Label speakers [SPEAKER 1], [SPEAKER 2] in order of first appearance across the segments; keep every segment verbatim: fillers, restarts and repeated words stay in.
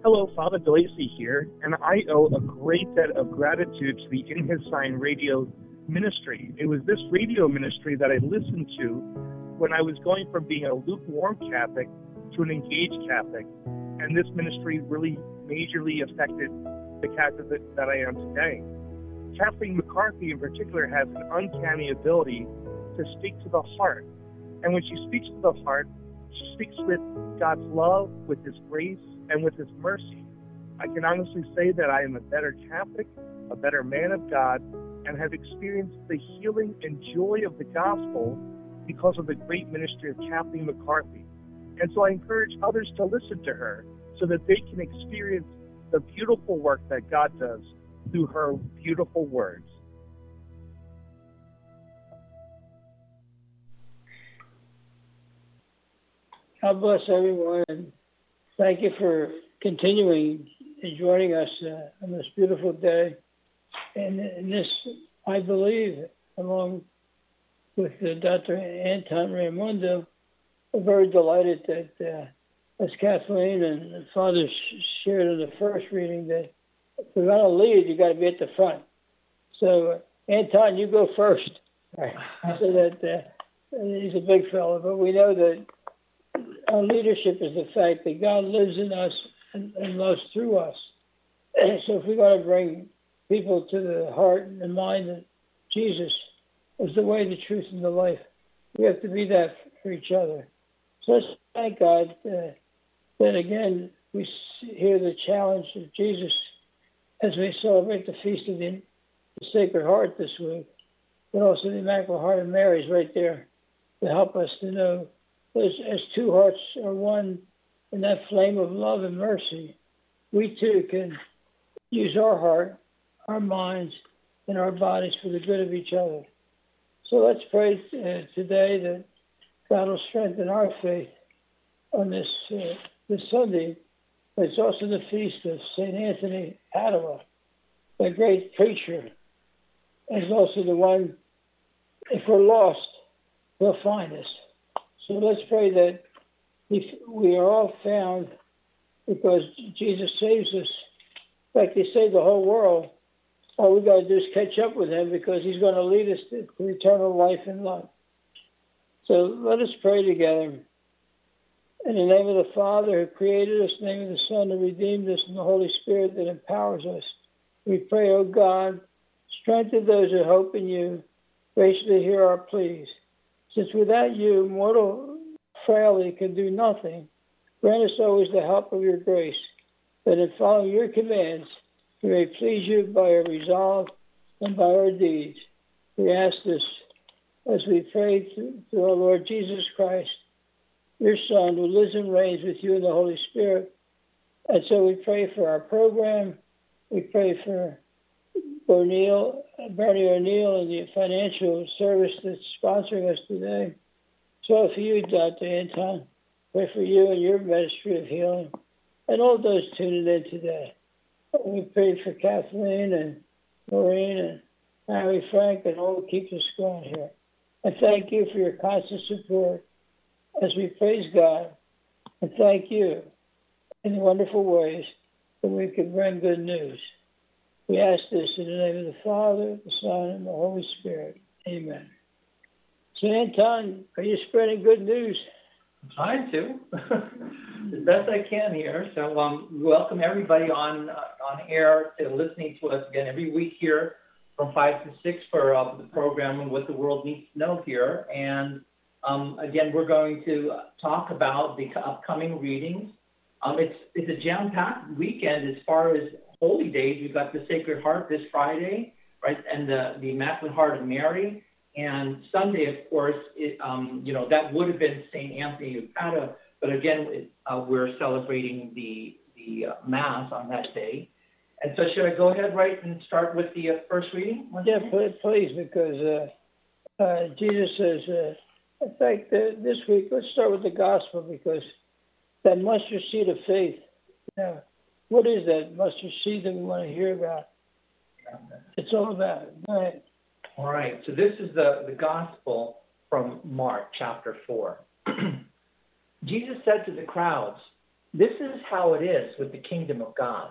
[SPEAKER 1] Hello, Father DeLacy here, and I owe a great debt of gratitude to the In His Sign radio ministry. It was this radio ministry that I listened to when I was going from being a lukewarm Catholic to an engaged Catholic, and this ministry really majorly affected the Catholic that I am today. Kathleen McCarthy in particular has an uncanny ability to speak to the heart, and when she speaks to the heart, she speaks with God's love, with His grace, and with His mercy. I can honestly say that I am a better Catholic, a better man of God, and have experienced the healing and joy of the gospel because of the great ministry of Kathleen McCarthy. And so I encourage others to listen to her so that they can experience the beautiful work that God does through her beautiful words.
[SPEAKER 2] God bless everyone. Thank you for continuing and joining us uh, on this beautiful day. And, and this, I believe, along with uh, Doctor Anton Raimundo, we're very delighted that, uh, as Kathleen and the Father shared in the first reading, that if we're going to lead, you got to be at the front. So, uh, Anton, you go first. Right. So that uh, he's a big fellow, but we know that our leadership is the fact that God lives in us and, and loves through us. So if we're going to bring people to the heart and the mind that Jesus is the way, the truth, and the life, we have to be that for each other. So let's thank God uh, that, again, we hear the challenge of Jesus as we celebrate the Feast of the, the Sacred Heart this week, but also the Immaculate Heart of Mary is right there to help us to know As, as two hearts are one in that flame of love and mercy, we too can use our heart, our minds, and our bodies for the good of each other. So let's pray uh, today that God will strengthen our faith on this uh, this Sunday. It's also the feast of Saint Anthony Padua, the great preacher, and also the one, if we're lost, he'll find us. So let's pray that we are all found because Jesus saves us. In fact, He saved the whole world. All we got to do is catch up with Him because He's going to lead us to, to eternal life and love. So let us pray together. In the name of the Father who created us, in the name of the Son who redeemed us, and the Holy Spirit that empowers us, we pray, O God, strengthen those who hope in You, graciously hear our pleas. Since without You, mortal frailty can do nothing, grant us always the help of Your grace, that in following Your commands, we may please You by our resolve and by our deeds. We ask this as we pray through, through our Lord Jesus Christ, Your Son, who lives and reigns with You in the Holy Spirit. And so we pray for our program. We pray for O'Neill, Bernie O'Neill and the financial service that's sponsoring us today. So for You, Doctor Anton, pray for You and Your ministry of healing and all those tuning in today. We pray for Kathleen and Maureen and Harry Frank and all who keep us going here. And thank You for Your constant support as we praise God and thank You in wonderful ways that we can bring good news. We ask this in the name of the Father, the Son, and the Holy Spirit. Amen. So, Anton, are you spreading good news?
[SPEAKER 3] I'm trying to, as best I can here. So, um, welcome everybody on uh, on air to listening to us again every week here from five to six for uh, the program and what the world needs to know here. And um, again, we're going to talk about the upcoming readings. Um, it's it's a jam-packed weekend as far as holy days. We've got the Sacred Heart this Friday, right, and the, the Immaculate Heart of Mary. And Sunday, of course, it, um, you know, that would have been Saint Anthony of Padua, but again, it, uh, we're celebrating the the uh, Mass on that day. And so, should I go ahead, right, and start with the uh, first reading?
[SPEAKER 2] Yeah, please, because uh, uh, Jesus says, uh, in fact, uh, this week, let's start with the Gospel, because that mustard seed of faith, you know, what is that mustard seed that we want to hear about? It's all about it. Go ahead.
[SPEAKER 3] All right. So this is the, the Gospel from Mark chapter four. Jesus said to the crowds, This is how it is with the kingdom of God.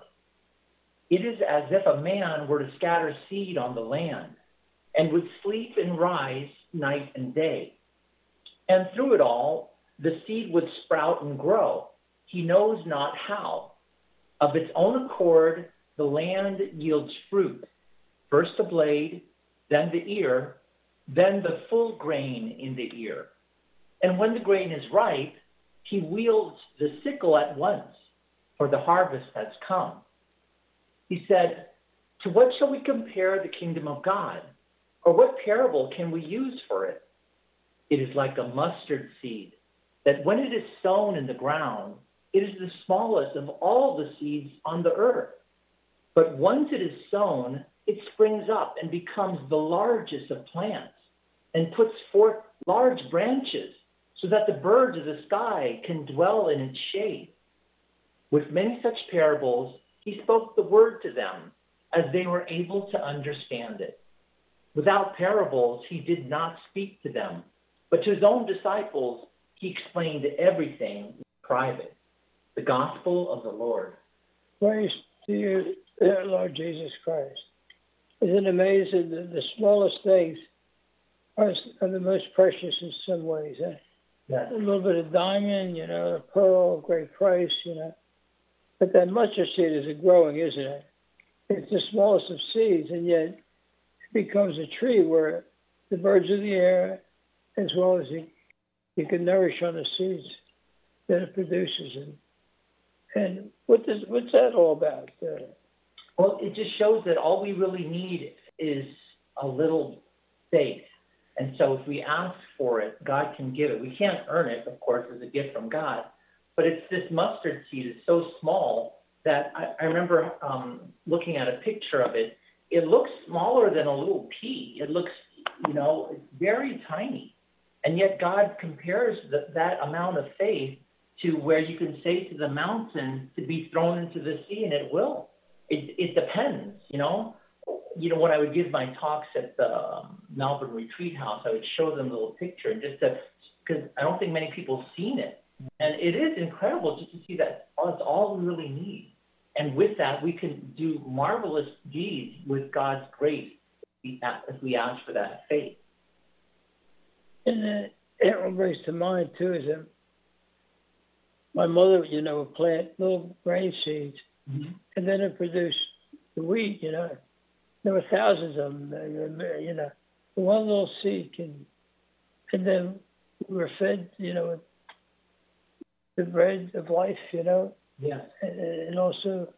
[SPEAKER 3] It is as if a man were to scatter seed on the land and would sleep and rise night and day. And through it all, the seed would sprout and grow. He knows not how. Of its own accord, the land yields fruit, first the blade, then the ear, then the full grain in the ear. And when the grain is ripe, he wields the sickle at once, for the harvest has come. He said, to what shall we compare the kingdom of God? Or what parable can we use for it? It is like a mustard seed, that when it is sown in the ground, it is the smallest of all the seeds on the earth. But once it is sown, it springs up and becomes the largest of plants, and puts forth large branches, so that the birds of the sky can dwell in its shade. With many such parables, he spoke the word to them, as they were able to understand it. Without parables, he did not speak to them, but to his own disciples, he explained everything in private. The gospel of the Lord.
[SPEAKER 2] Praise to you, Lord Jesus Christ. Isn't it amazing that the smallest things are, are the most precious in some ways? Eh?
[SPEAKER 3] Yes.
[SPEAKER 2] A little bit of diamond, you know, a pearl, great price, you know. But that mustard seed is growing, isn't it? It's the smallest of seeds, and yet it becomes a tree where the birds of the air, as well as you, you can nourish on the seeds that it produces. And, and what does, what's that all about? Uh,
[SPEAKER 3] well, it just shows that all we really need is a little faith. And so if we ask for it, God can give it. We can't earn it, of course, as a gift from God. But it's this mustard seed is so small that I, I remember um, looking at a picture of it. It looks smaller than a little pea. It looks, you know, it's very tiny. And yet God compares the, that amount of faith to where you can say to the mountain to be thrown into the sea, and it will. It, it depends, you know. You know, when I would give my talks at the um, Melbourne Retreat House, I would show them a little picture, and just to, because I don't think many people have seen it. And it is incredible just to see that oh, it's all we really need. And with that, we can do marvelous deeds with God's grace if we ask for that faith.
[SPEAKER 2] And uh, it brings to mind, too, is that my mother, you know, would plant little grain seeds, mm-hmm. and then it produced the wheat, you know. There were thousands of them, you know. One little seed can, and then we were fed, you know, the bread of life, you know.
[SPEAKER 3] Yeah.
[SPEAKER 2] And, and also,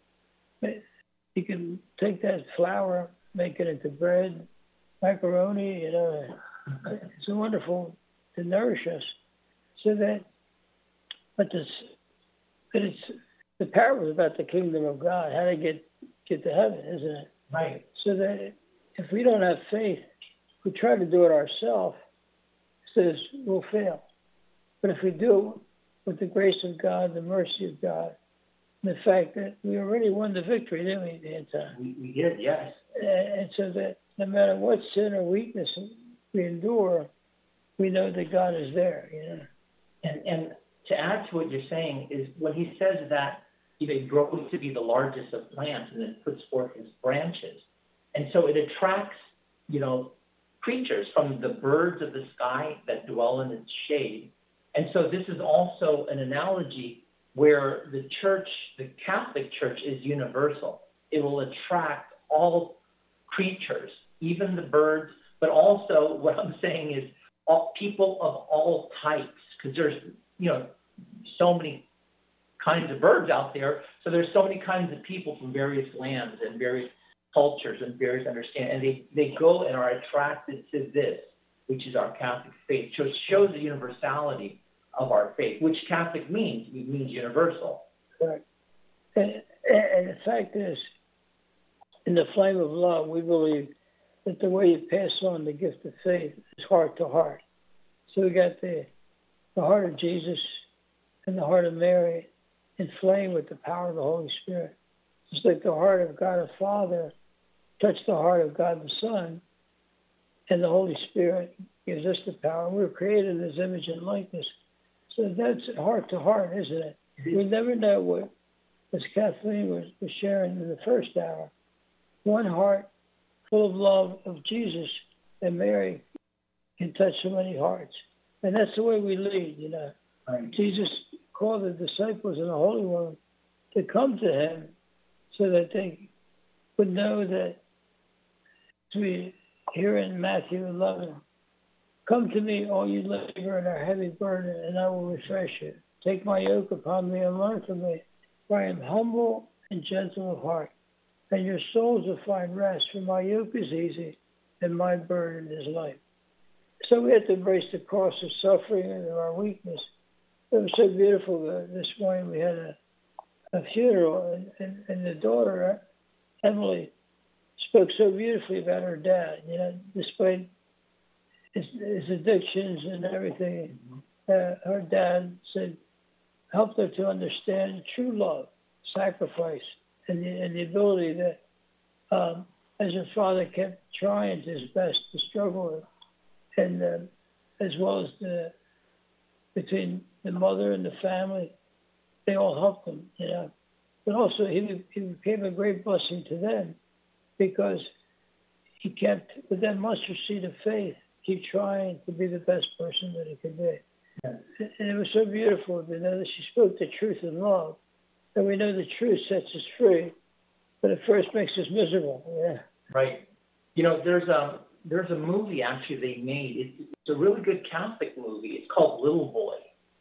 [SPEAKER 2] you can take that flour, make it into bread, macaroni, you know. It's wonderful to nourish us. So that, but this, but it's the parable about the kingdom of God, how to get get to heaven, isn't it?
[SPEAKER 3] Right.
[SPEAKER 2] So that if we don't have faith, we try to do it ourselves, says we'll fail. But if we do it with the grace of God, the mercy of God, and the fact that we already won the victory, didn't we, Dan?
[SPEAKER 3] We, we did, yes.
[SPEAKER 2] And so that no matter what sin or weakness we endure, we know that God is there, you know.
[SPEAKER 3] And and to add to what you're saying is when he says that, you know, he grows to be the largest of plants and then puts forth his branches. And so it attracts, you know, creatures from the birds of the sky that dwell in its shade. And so this is also an analogy where the church, the Catholic Church, is universal. It will attract all creatures, even the birds, but also what I'm saying is all people of all types, because there's, you know, so many kinds of birds out there. So there's so many kinds of people from various lands and various cultures and various understanding, and they, they go and are attracted to this, which is our Catholic faith. So it shows the universality of our faith, which Catholic means. It means universal.
[SPEAKER 2] Right. And, and the fact is, in the flame of love, we believe that the way you pass on the gift of faith is heart to heart. So we got the, the heart of Jesus and the heart of Mary inflamed with the power of the Holy Spirit. Just like the heart of God the Father touched the heart of God the Son, and the Holy Spirit gives us the power. We're created in his image and likeness. So that's heart to heart, isn't it? We never know what, as Kathleen was, was sharing in the first hour, one heart full of love of Jesus and Mary can touch so many hearts. And that's the way we lead, you know.
[SPEAKER 3] Right.
[SPEAKER 2] Jesus called the disciples and the Holy One to come to him so that they would know that, as we hear in Matthew eleven, come to me, all you labor and are heavy burden, and I will refresh you. Take my yoke upon me and learn from me, for I am humble and gentle of heart, and your souls will find rest, for my yoke is easy and my burden is light. So we have to embrace the cross of suffering and our weakness. It was so beautiful. Uh, this morning we had a, a funeral, and, and, and the daughter, Emily, spoke so beautifully about her dad, you know, despite his, his addictions and everything. Uh, her dad said, helped her to understand true love, sacrifice, and the, and the ability that, um, as her father kept trying his best to struggle with, and uh, as well as the, between the mother and the family, they all helped him, you know. But also he, he became a great blessing to them because he kept, with that mustard seed of faith, keep trying to be the best person that he could be. Yeah. And it was so beautiful to know that she spoke the truth in love. And we know the truth sets us free, but it first makes us miserable. Yeah.
[SPEAKER 3] Right. You know, there's a there's a movie actually they made. It's, it's a really good Catholic movie. It's called Little Boy.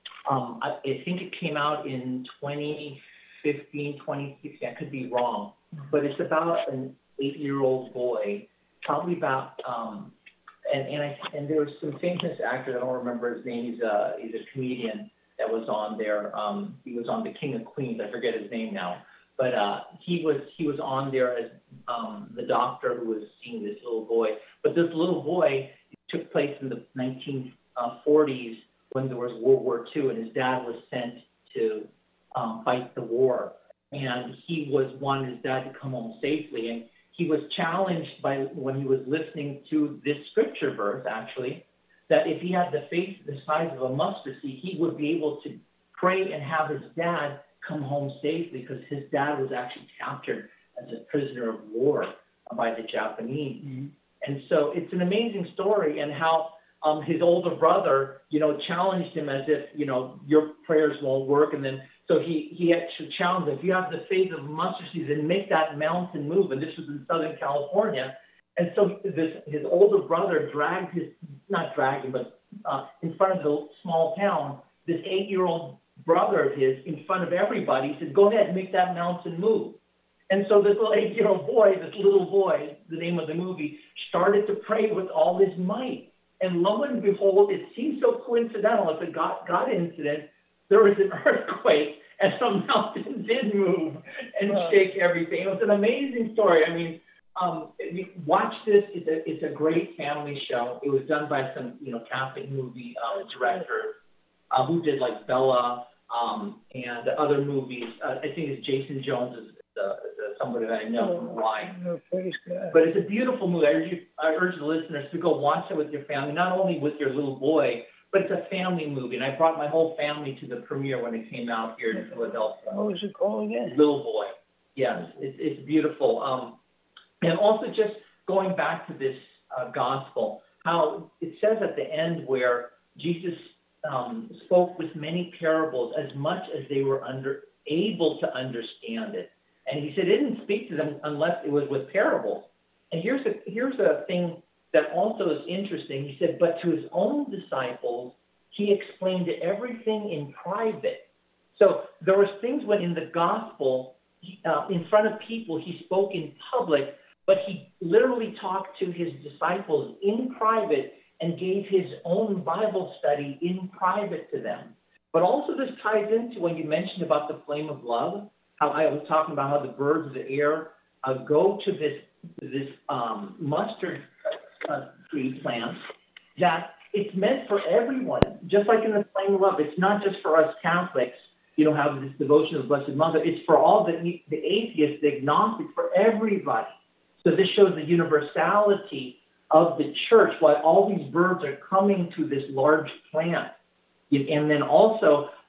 [SPEAKER 3] Um, I, I think it came out in twenty fifteen, twenty sixteen. I could be wrong, but it's about an eight-year-old boy, probably about. Um, And and I and there was some famous actor, I don't remember his name. He's a he's a comedian that was on there. Um, he was on The King of Queens. I forget his name now, but uh, he was he was on there as um, the doctor who was seeing this little boy. But this little boy took place in the nineteen forties when there was World War Two, and his dad was sent to um, fight the war, and he was wanted his dad to come home safely. And he was challenged by when he was listening to this scripture verse, actually, that if he had the faith the size of a mustard seed, he would be able to pray and have his dad come home safely, because his dad was actually captured as a prisoner of war by the Japanese. Mm-hmm. And so it's an amazing story, and how um, his older brother, you know, challenged him as if, you know, your prayers won't work, and then So he, he actually challenged him. If you have the faith of mustard seed, then make that mountain move. And this was in Southern California. And so this, his older brother dragged his, not dragged him, but uh, in front of the small town, this eight-year-old brother of his, in front of everybody, he said, go ahead, make that mountain move. And so this little eight-year-old boy, this little boy, the name of the movie, started to pray with all his might. And lo and behold, it seems so coincidental, it's a God, God incident, there was an earthquake, and the mountain did move and wow. shake everything. It was an amazing story. I mean, um, watch this. It's a it's a great family show. It was done by some you know Catholic movie uh, directors uh, who did like Bella um, and other movies. Uh, I think it's Jason Jones is uh, somebody that I know from Hawaii.
[SPEAKER 2] No, praise God.
[SPEAKER 3] But it's a beautiful movie. I urge, you, I urge the listeners to go watch it with your family, not only with your little boy, but it's a family movie, and I brought my whole family to the premiere when it came out here in Philadelphia.
[SPEAKER 2] What was it called again?
[SPEAKER 3] Little Boy. Yes, it's, it's beautiful. Um, and also just going back to this uh, gospel, how it says at the end where Jesus um, spoke with many parables as much as they were under, able to understand it. And he said he didn't speak to them unless it was with parables. And here's a, here's a thing that also is interesting. He said, but to his own disciples, he explained everything in private. So there was things when in the gospel, uh, in front of people, he spoke in public, but he literally talked to his disciples in private and gave his own Bible study in private to them. But also this ties into when you mentioned about the flame of love, how I was talking about how the birds of the air uh, go to this, this um, mustard Uh, tree plant, that it's meant for everyone, just like in the flame of love. It's not just for us Catholics, you know, have this devotion to the Blessed Mother. It's for all the, the atheists, the agnostics, for everybody. So this shows the universality of the church, why all these birds are coming to this large plant. And then also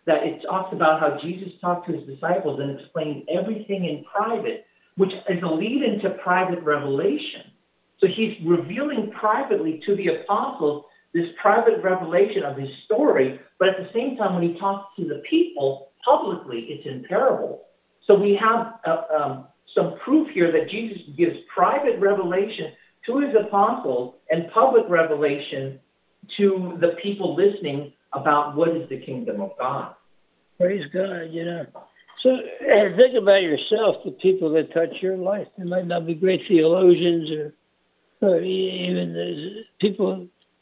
[SPEAKER 3] that it talks about how Jesus talked to his disciples and explained everything in private, which is a lead into private revelation. So he's revealing privately to the apostles this private revelation of his story, but at the same time, when he talks to the people publicly, it's in parables. So we have uh, um, some proof here that Jesus gives private revelation to his apostles and public revelation to the people listening about what is the kingdom of God.
[SPEAKER 2] Praise God, you know. So uh, think about yourself, the people that touch your life. They might not be great theologians or, or even the people,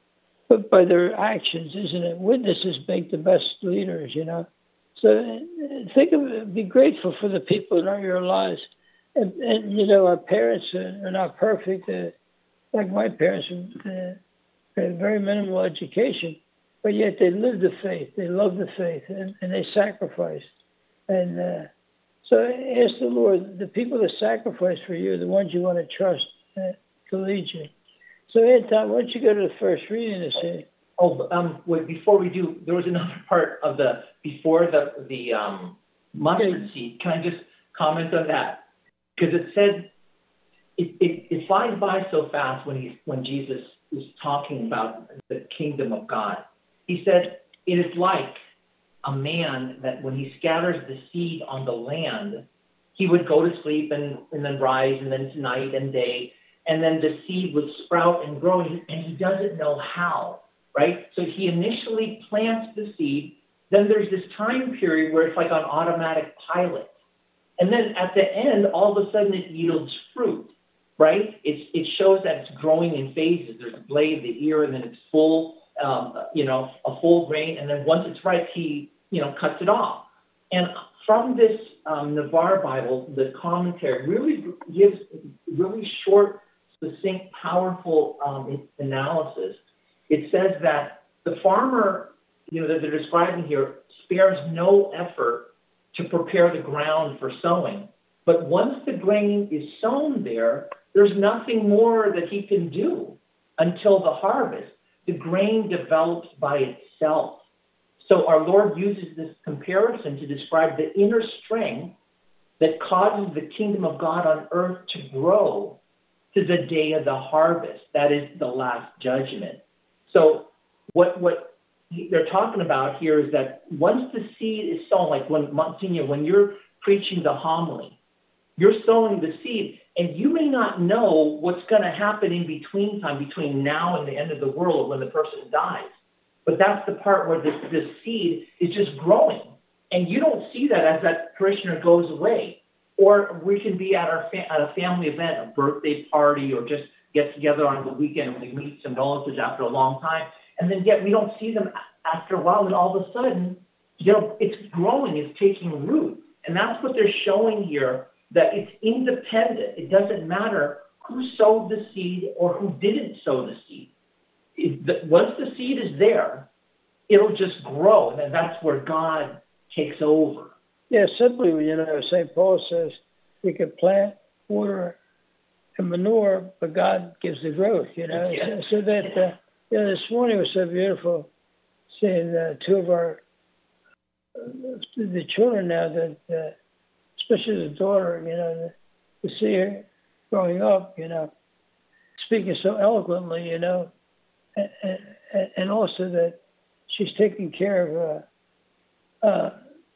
[SPEAKER 2] but by their actions, isn't it? Witnesses make the best leaders, you know. So uh, think of it, be grateful for the people in your lives. And, and you know, our parents are, are not perfect. Uh, like my parents, uh, had very minimal education, but yet they lived the faith. They loved the faith, and, and they sacrificed. And uh, so ask the Lord, the people that sacrifice for you, the ones you want to trust uh, to lead you. So, Anton, why don't you go to the first reading this year?
[SPEAKER 3] Oh, um, wait, before we do, there was another part of the, before the, the um, mustard seed. Can I just comment on that? Because it said, it, it, it flies by so fast when he's, when Jesus is talking about the kingdom of God. He said, it is like a man that when he scatters the seed on the land, he would go to sleep and, and then rise, and then to night and day, and then the seed would sprout and grow, and he doesn't know how, right? So he initially plants the seed, then there's this time period where it's like on automatic pilot. And then at the end, all of a sudden it yields fruit, right? It's, it shows that it's growing in phases. There's a blade, the ear, and then it's full, um, you know, a full grain. And then once it's ripe, he, you know, cuts it off. And from this um, Navarre Bible, the commentary really gives really short, succinct, powerful um, analysis. It says that the farmer, you know, that they're describing here, spares no effort to prepare the ground for sowing. But once the grain is sown there, there's nothing more that he can do until the harvest. The grain develops by itself. So our Lord uses this comparison to describe the inner strength that causes the kingdom of God on earth to grow to the day of the harvest. That is the last judgment. So what what they're talking about here is that once the seed is sown, like when Monsignor, when you're preaching the homily, you're sowing the seed, and you may not know what's going to happen in between time, between now and the end of the world when the person dies. But that's the part where this, this seed is just growing, and you don't see that as that parishioner goes away. Or we can be at our fa- at a family event, a birthday party, or just get together on the weekend and we meet some relatives after a long time, and then yet we don't see them after a while, and all of a sudden, you know, it's growing, it's taking root. And that's what they're showing here, that it's independent. It doesn't matter who sowed the seed or who didn't sow the seed. It, the, once the seed is there, it'll just grow, and then that's where God takes over.
[SPEAKER 2] Yeah, simply, you know, Saint Paul says we can plant, water, and manure, but God gives the growth, you know.
[SPEAKER 3] Yeah.
[SPEAKER 2] So, so that, uh, you know, this morning was so beautiful seeing uh, two of our, uh, the children now, that, uh, especially the daughter, you know, to see her growing up, you know, speaking so eloquently, you know, and, and, and also that she's taking care of uh, uh,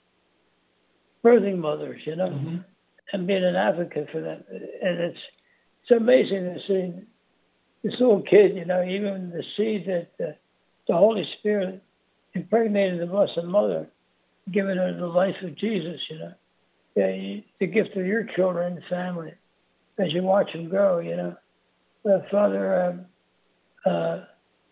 [SPEAKER 2] birthing mothers, you know, mm-hmm. and being an advocate for them. And it's it's amazing to see this little kid, you know, even the seed that uh, the Holy Spirit impregnated the Blessed Mother, giving her the life of Jesus, you know. Yeah, you, the gift of your children and family as you watch them grow, you know. Uh, Father um, uh,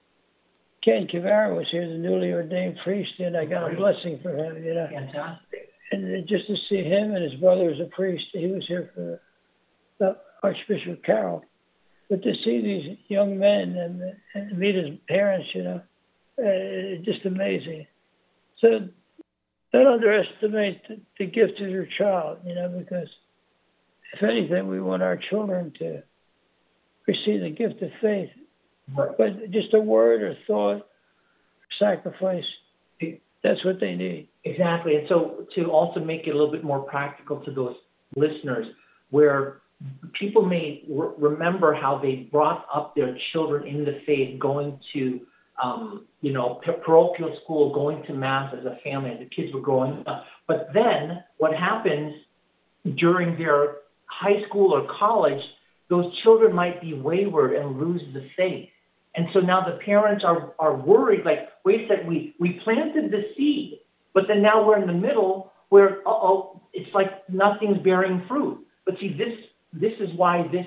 [SPEAKER 2] Ken Kivara was here, the newly ordained priest, and I got a blessing for him, you know.
[SPEAKER 3] Fantastic.
[SPEAKER 2] And just to see him and his brother as a priest, he was here for uh, Archbishop Carroll. But to see these young men and, and meet his parents, you know, uh, just amazing. So don't underestimate the, the gift of your child, you know, because if anything, we want our children to receive the gift of faith.
[SPEAKER 3] Right.
[SPEAKER 2] But just a word or thought, sacrifice, that's what they need.
[SPEAKER 3] Exactly. And so to also make it a little bit more practical to those listeners, where people may re- remember how they brought up their children in the faith, going to, um, you know, parochial school, going to mass as a family, as the kids were growing up. But then what happens during their high school or college, those children might be wayward and lose the faith. And so now the parents are, are worried, like, wait a second, we, we planted the seed, but then now we're in the middle where, uh-oh, it's like nothing's bearing fruit. But see, this this is why this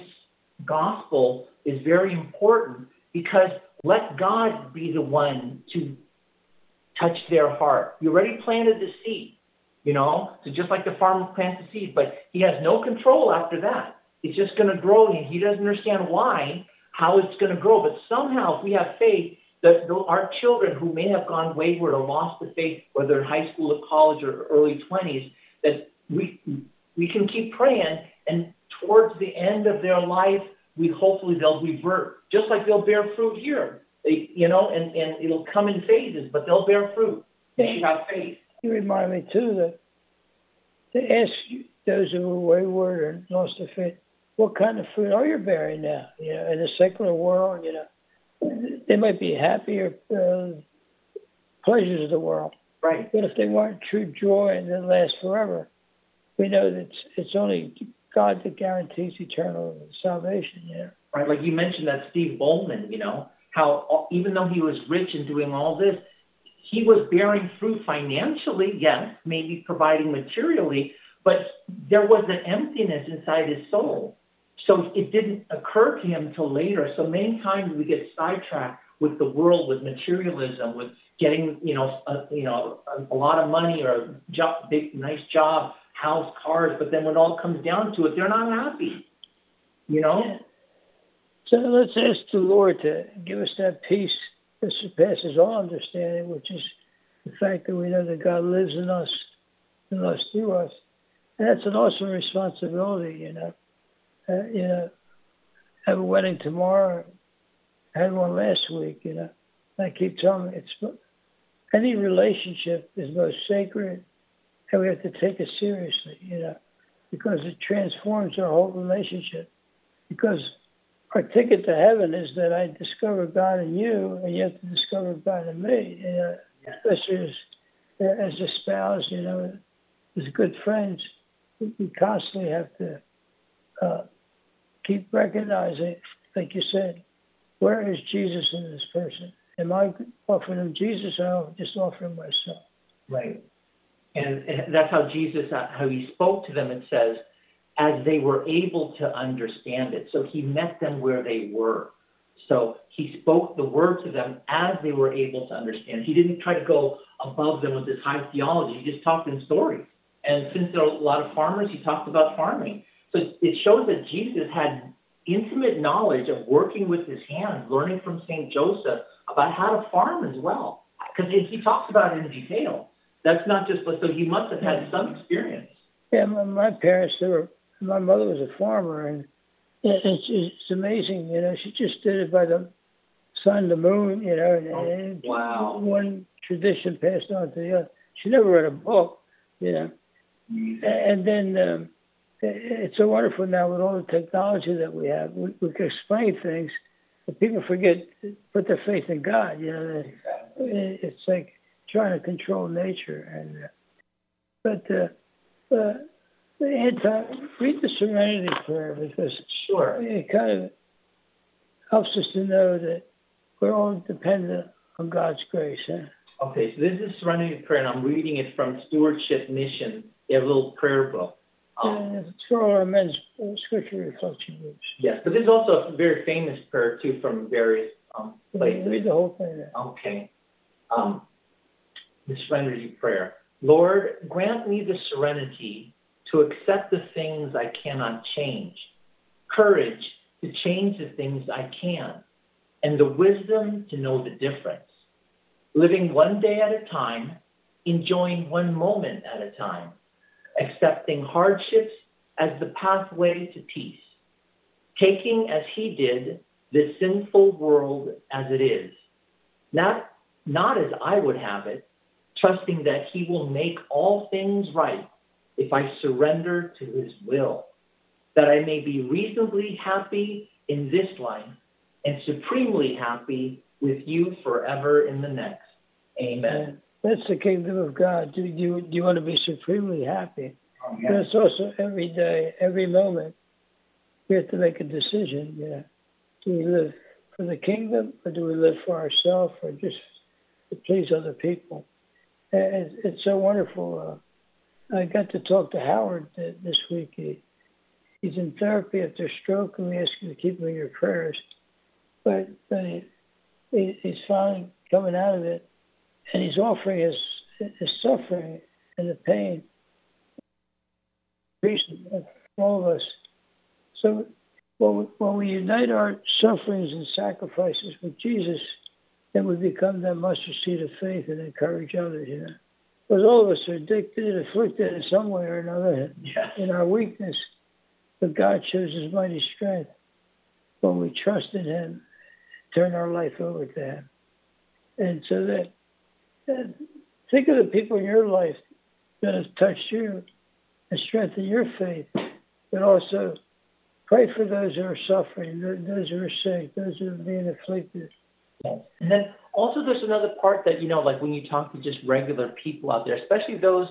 [SPEAKER 3] gospel is very important, because let God be the one to touch their heart. You already planted the seed, you know, so just like the farmer plants the seed, but he has no control after that. It's just going to grow, and he doesn't understand why, how it's going to grow. But somehow, if we have faith, that our children who may have gone wayward or lost the faith, whether in high school or college or early twenties, that we we can keep praying, and towards the end of their life, we hopefully they'll revert, just like they'll bear fruit here, they, you know, and, and it'll come in phases, but they'll bear fruit. They should have faith.
[SPEAKER 2] You remind me too that to ask those who were wayward and lost their faith, what kind of fruit are you bearing now? You know, in the secular world, you know, they might be happier uh, pleasures of the world,
[SPEAKER 3] right?
[SPEAKER 2] But if they weren't true joy and that lasts forever, we know that it's, it's only God that guarantees eternal salvation. You know,
[SPEAKER 3] right? Like you mentioned that Steve Bowman, you know, how even though he was rich and doing all this, he was bearing fruit financially, yes, maybe providing materially, but there was an emptiness inside his soul. So it didn't occur to him till later. So many times we get sidetracked with the world, with materialism, with getting, you know, a, you know, a, a lot of money or a job, big, nice job, house, cars. But then when it all comes down to it, they're not happy, you know?
[SPEAKER 2] So let's ask the Lord to give us that peace that surpasses all understanding, which is the fact that we know that God lives in us and us through us. And that's an awesome responsibility, you know. Uh, you know, I have a wedding tomorrow. I had one last week, you know. I keep telling me it's any relationship is most sacred, and we have to take it seriously, you know, because it transforms our whole relationship. Because our ticket to heaven is that I discover God in you, and you have to discover God in me. You know, especially as, as a spouse, you know, as good friends, we constantly have to uh, keep recognizing, like you said, where is Jesus in this person? Am I offering him Jesus, or am I just offering myself?
[SPEAKER 3] Right. And that's how Jesus, how he spoke to them, it says, as they were able to understand it. So he met them where they were. So he spoke the word to them as they were able to understand. He didn't try to go above them with this high theology. He just talked in stories. And since there are a lot of farmers, he talked about farming. So it shows that Jesus had intimate knowledge of working with his hands, learning from Saint Joseph about how to farm as well. Because he talks about it in detail. That's not just, so he must have had some experience.
[SPEAKER 2] Yeah, my, my parents, they were, my mother was a farmer, and it's, it's amazing, you know, she just did it by the sun, the moon, you know, and,
[SPEAKER 3] oh,
[SPEAKER 2] and
[SPEAKER 3] wow.
[SPEAKER 2] one tradition passed on to the other. She never read a book, you know. And then um, it's so wonderful now with all the technology that we have. We, we can explain things, but people forget to put their faith in God. You know, it's like trying to control nature. And uh, but uh, uh, Anton, read the Serenity Prayer, because
[SPEAKER 3] sure,
[SPEAKER 2] it kind of helps us to know that we're all dependent on God's grace. Huh?
[SPEAKER 3] Okay, so this is Serenity Prayer, and I'm reading it from Stewardship Mission. They have a little prayer book.
[SPEAKER 2] Um, yeah, it's for all our men's uh, scripture reflection groups.
[SPEAKER 3] Yes, but this is also a very famous prayer, too, from various um, places.
[SPEAKER 2] Read the whole thing there.
[SPEAKER 3] Okay. Um, the Serenity Prayer. Lord, grant me the serenity to accept the things I cannot change, courage to change the things I can, and the wisdom to know the difference. Living one day at a time, enjoying one moment at a time, accepting hardships as the pathway to peace, taking as he did this sinful world as it is, not, not as I would have it, trusting that he will make all things right if I surrender to his will, that I may be reasonably happy in this life and supremely happy with you forever in the next. Amen.
[SPEAKER 2] That's the kingdom of God. Do you, do you want to be supremely happy?
[SPEAKER 3] Oh, yeah.
[SPEAKER 2] But it's also every day, every moment, we have to make a decision. Yeah. Do we live for the kingdom, or do we live for ourselves, or just to please other people? And it's so wonderful. Uh, I got to talk to Howard this week. He, he's in therapy after stroke, and we ask you to keep him in your prayers. But, but he, he, he's finally coming out of it, and he's offering his, his suffering and the pain for all of us. So when we, when we unite our sufferings and sacrifices with Jesus, then we become that mustard seed of faith and encourage others, you know. Because all of us are addicted, afflicted in some way or another
[SPEAKER 3] yes.
[SPEAKER 2] in our weakness. But God shows his mighty strength when we trust in him, turn our life over to him. And so that, that think of the people in your life that have touched you and strengthened your faith, but also pray for those who are suffering, those who are sick, those who are being afflicted.
[SPEAKER 3] Yes. And then also there's another part that, you know, like when you talk to just regular people out there, especially those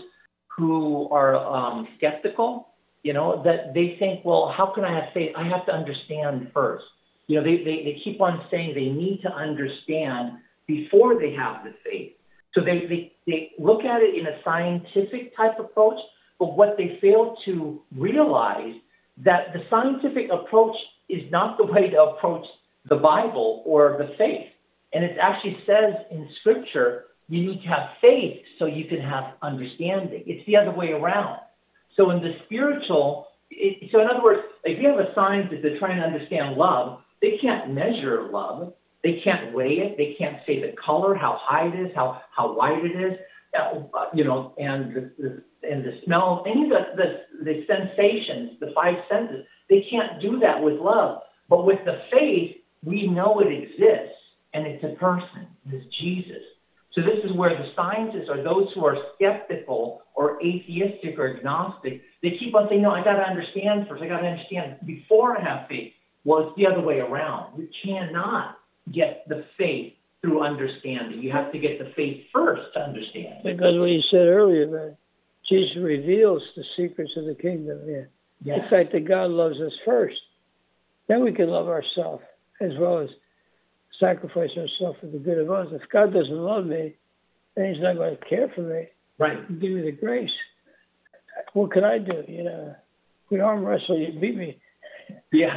[SPEAKER 3] who are um, skeptical, you know, that they think, well, how can I have faith? I have to understand first. You know, they, they, they keep on saying they need to understand before they have the faith. So they, they, they look at it in a scientific type approach, but what they fail to realize that the scientific approach is not the way to approach the Bible or the faith. And it actually says in Scripture, you need to have faith so you can have understanding. It's the other way around. So in the spiritual, it, so in other words, if you have a scientist that's trying to understand love, they can't measure love. They can't weigh it. They can't say the color, how high it is, how, how wide it is, uh, you know, and the, the and the smell, any of the, the, the sensations, the five senses. They can't do that with love. But with the faith, we know it exists, and it's a person. It's Jesus. So this is where the scientists or those who are skeptical or atheistic or agnostic, they keep on saying, no, I got to understand first. I got to understand before I have faith. Well, it's the other way around. You cannot get the faith through understanding. You have to get the faith first to understand.
[SPEAKER 2] Because what you said earlier, man, Jesus reveals the secrets of the kingdom. Yeah.
[SPEAKER 3] Yeah.
[SPEAKER 2] The fact that God loves us first. Then we can love ourselves as well as sacrifice ourselves for the good of others. If God doesn't love me, then he's not going to care for me.
[SPEAKER 3] Right.
[SPEAKER 2] Give me the grace. What can I do? You know, we arm wrestle, you beat me.
[SPEAKER 3] Yes.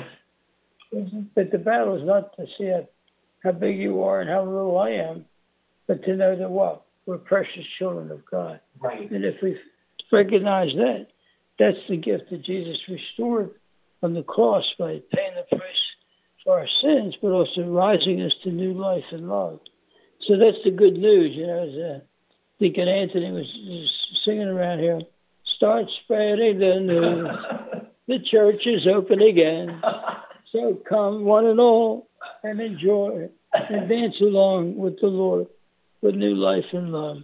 [SPEAKER 2] But the battle is not to see how, how big you are and how little I am, but to know that what? We're precious children of God.
[SPEAKER 3] Right.
[SPEAKER 2] And if we recognize that, that's the gift that Jesus restored on the cross by paying the price for our sins, but also rising us to new life and love. So that's the good news, you know, as uh, Deacon Anthony was, was singing around here. Start spreading the news. The church is open again. So come one and all and enjoy and dance along with the Lord with new life and love.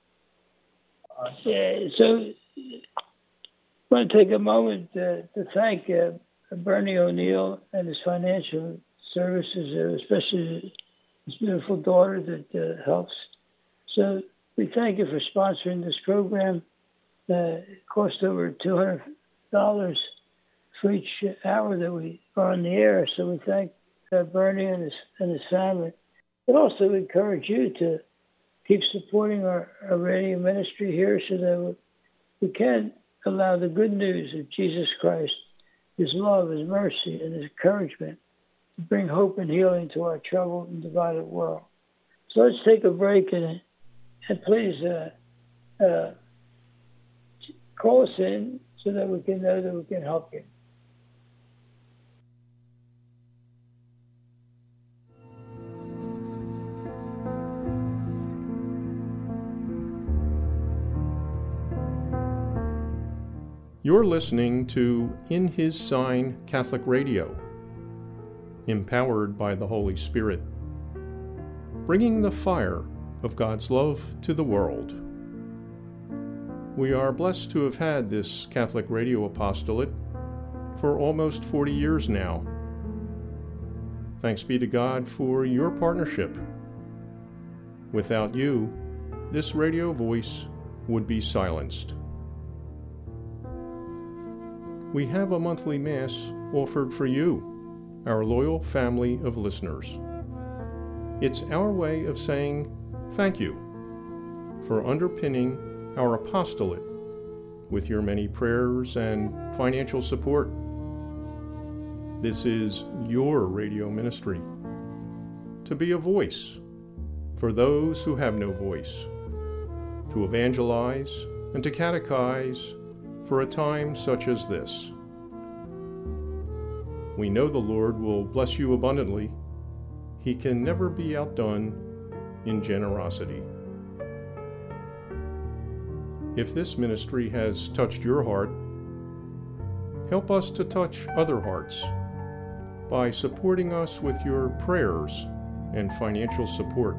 [SPEAKER 2] Yeah, so I want to take a moment to, to thank uh, Bernie O'Neill and his financial services, uh, especially his beautiful daughter that uh, helps. So we thank you for sponsoring this program. Uh, it costs over two hundred dollars for each hour that we are on the air. So we thank uh, Bernie and his, and his family. But also encourage you to keep supporting our, our radio ministry here so that we can allow the good news of Jesus Christ, his love, his mercy, and his encouragement to bring hope and healing to our troubled and divided world. So let's take a break and, and please uh, uh, call us in so that we can know that we can help you.
[SPEAKER 4] You're listening to In His Sign Catholic Radio, empowered by the Holy Spirit, bringing the fire of God's love to the world. We are blessed to have had this Catholic radio apostolate for almost forty years now. Thanks be to God for your partnership. Without you, this radio voice would be silenced. We have a monthly Mass offered for you, our loyal family of listeners. It's our way of saying thank you for underpinning our apostolate with your many prayers and financial support. This is your radio ministry, to be a voice for those who have no voice, to evangelize and to catechize for a time such as this. We know the Lord will bless you abundantly. He can never be outdone in generosity. If this ministry has touched your heart, help us to touch other hearts by supporting us with your prayers and financial support.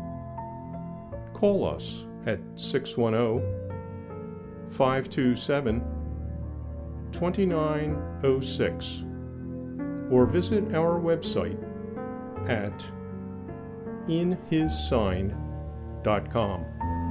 [SPEAKER 4] Call us at six one zero, five two seven, two nine zero six or visit our website at in his sign dot com.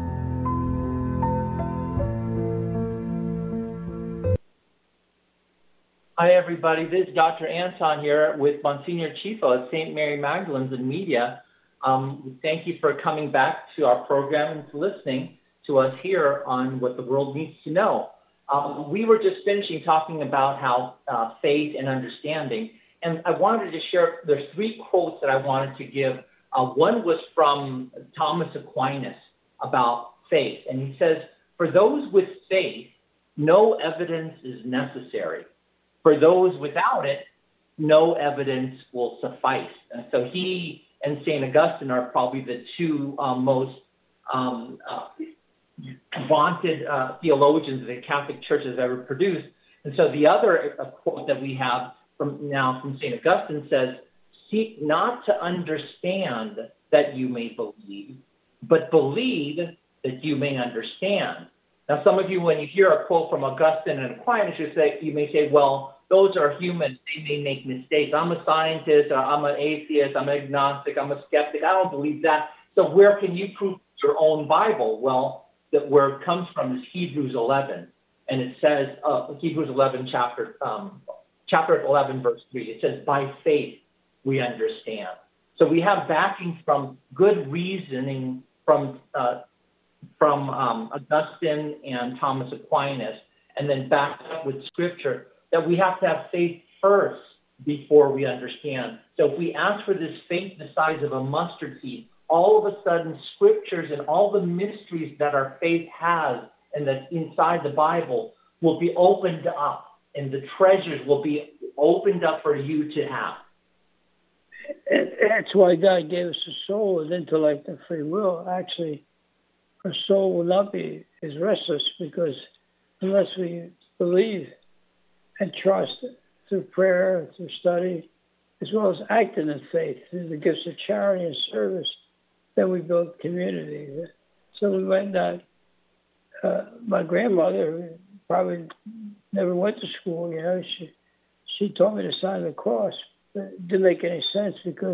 [SPEAKER 3] Hi, everybody. This is Doctor Anton here with Monsignor Chifo at Saint Mary Magdalene's in Media. Um, thank you for coming back to our program and to listening to us here on What the World Needs to Know. Um, we were just finishing talking about how uh, faith and understanding, and I wanted to share, there's three quotes that I wanted to give. Uh, one was from Thomas Aquinas about faith, and he says, "For those with faith, no evidence is necessary. For those without it, no evidence will suffice." And so he and Saint Augustine are probably the two um, most um, uh, vaunted uh, theologians the Catholic Church has ever produced. And so the other uh, quote that we have from now from Saint Augustine says, "Seek not to understand that you may believe, but believe that you may understand." Now, some of you, when you hear a quote from Augustine and Aquinas, you say, you may say, well, those are humans. They may make mistakes. I'm a scientist. Or I'm an atheist. I'm an agnostic. I'm a skeptic. I don't believe that. So where can you prove your own Bible? Well, that where it comes from is Hebrews eleven. And it says, uh, Hebrews eleven, chapter, um, chapter eleven, verse three. It says, by faith we understand. So we have backing from good reasoning from uh, from um, Augustine and Thomas Aquinas, and then backed up with Scripture, that we have to have faith first before we understand. So if we ask for this faith the size of a mustard seed, all of a sudden Scriptures and all the mysteries that our faith has and that's inside the Bible will be opened up, and the treasures will be opened up for you to have.
[SPEAKER 2] And that's why God gave us a soul, an intellect, and free will. Actually, our soul will not be as restless, because unless we believe and trust through prayer, through study, as well as acting in faith, through the gifts of charity and service, then we build community. So we went down. Uh, my grandmother probably never went to school, you know. She she taught me to sign the cross. But it didn't make any sense, because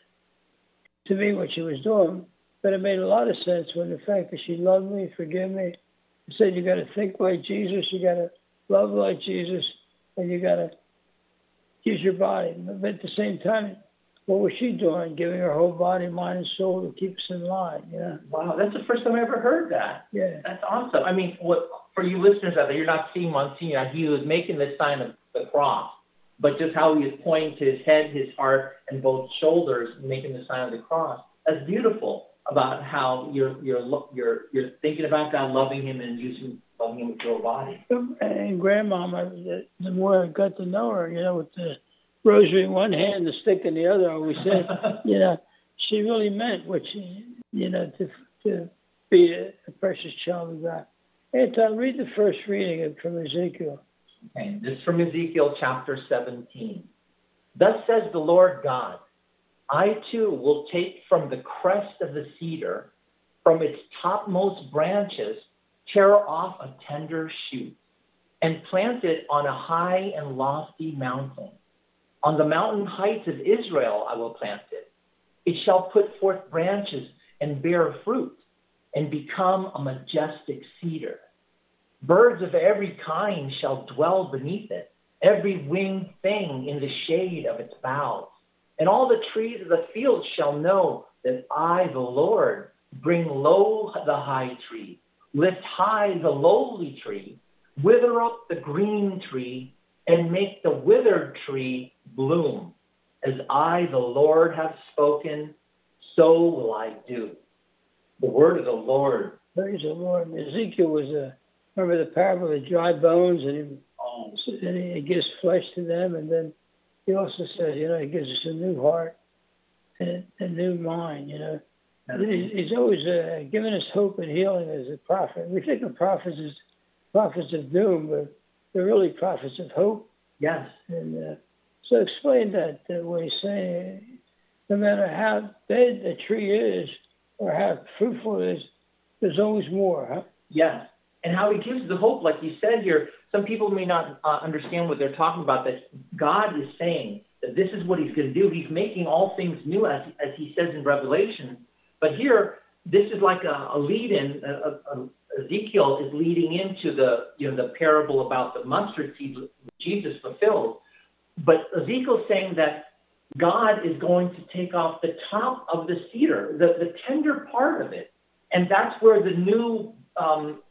[SPEAKER 2] to me what she was doing, but it made a lot of sense when the fact that she loved me, forgive me, and said you got to think like Jesus, you got to love like Jesus, and you got to use your body. But at the same time, what was she doing? Giving her whole body, mind, and soul to keep us in line. You know?
[SPEAKER 3] Wow, that's the first time I ever heard that.
[SPEAKER 2] Yeah,
[SPEAKER 3] that's awesome. I mean, what for you listeners out there, you're not seeing Monsignor. He was making the sign of the cross, but just how he was pointing to his head, his heart, and both shoulders, making the sign of the cross. That's beautiful. About how you're you're you're you're thinking about God, loving Him, and using loving Him with your body.
[SPEAKER 2] And Grandmama, the, the more I got to know her, you know, with the rosary in one hand, the stick in the other, I always said, you know, she really meant what she, you know, to to be a, a precious child of God. Anton, read the first reading from Ezekiel.
[SPEAKER 3] Okay, this is from Ezekiel chapter seventeen. Thus says the Lord God, I too will take from the crest of the cedar, from its topmost branches, tear off a tender shoot, and plant it on a high and lofty mountain. On the mountain heights of Israel I will plant it. It shall put forth branches and bear fruit, and become a majestic cedar. Birds of every kind shall dwell beneath it, every winged thing in the shade of its boughs. And all the trees of the field shall know that I, the Lord, bring low the high tree, lift high the lowly tree, wither up the green tree, and make the withered tree bloom. As I, the Lord, have spoken, so will I do. The word of the Lord.
[SPEAKER 2] Praise the Lord. Ezekiel was a, remember the parable of the dry bones, and he, oh. and he gives flesh to them, and then he also says, you know, he gives us a new heart and a new mind, you know. He's, he's always uh, giving us hope and healing as a prophet. We think of prophets as prophets of doom, but they're really prophets of hope.
[SPEAKER 3] Yes.
[SPEAKER 2] And uh, so explain that, uh, what he's saying. No matter how dead a tree is or how fruitful it is, there's always more, huh?
[SPEAKER 3] Yes. And how he gives the hope, like you said here, some people may not uh, understand what they're talking about, that God is saying that this is what he's going to do. He's making all things new, as, as he says in Revelation. But here, this is like a, a lead-in. A, a, Ezekiel is leading into the, you know, the parable about the mustard seed Jesus fulfilled. But Ezekiel's saying that God is going to take off the top of the cedar, the, the tender part of it. And that's where the new um,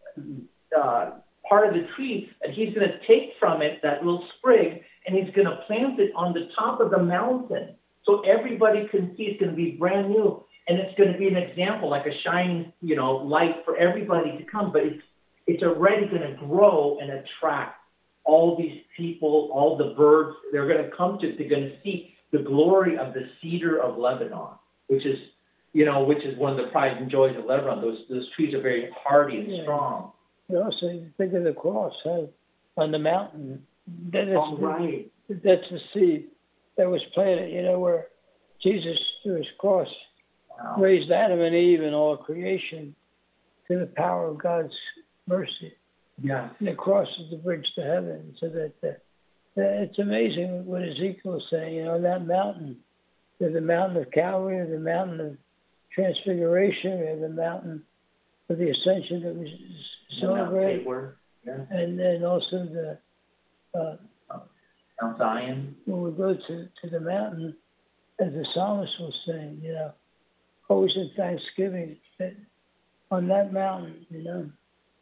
[SPEAKER 3] uh, part of the tree, that he's going to take from it, that little sprig, and he's going to plant it on the top of the mountain. So everybody can see it's going to be brand new. And it's going to be an example, like a shining, you know, light for everybody to come. But it's it's already going to grow and attract all these people, all the birds. They're going to come to, they're going to see the glory of the cedar of Lebanon, which is, you know, which is one of the pride and joys of Lebanon. Those those trees are very hardy and yeah. strong.
[SPEAKER 2] You also think of the cross, huh? On the mountain. That is,
[SPEAKER 3] oh, right.
[SPEAKER 2] That's the seed that was planted, you know, where Jesus, through his cross, wow. raised Adam and Eve and all creation to the power of God's mercy.
[SPEAKER 3] Yeah.
[SPEAKER 2] And the cross is the bridge to heaven. So that uh, it's amazing what Ezekiel is saying. You know, that mountain, there's the mountain of Calvary, there's the mountain of Transfiguration, there's the mountain of the Ascension that was celebrated.
[SPEAKER 3] Yeah.
[SPEAKER 2] And then also the uh,
[SPEAKER 3] Mount Zion.
[SPEAKER 2] When we go to, to the mountain, as the psalmist was saying, you know, always in thanksgiving that on that mountain, you know.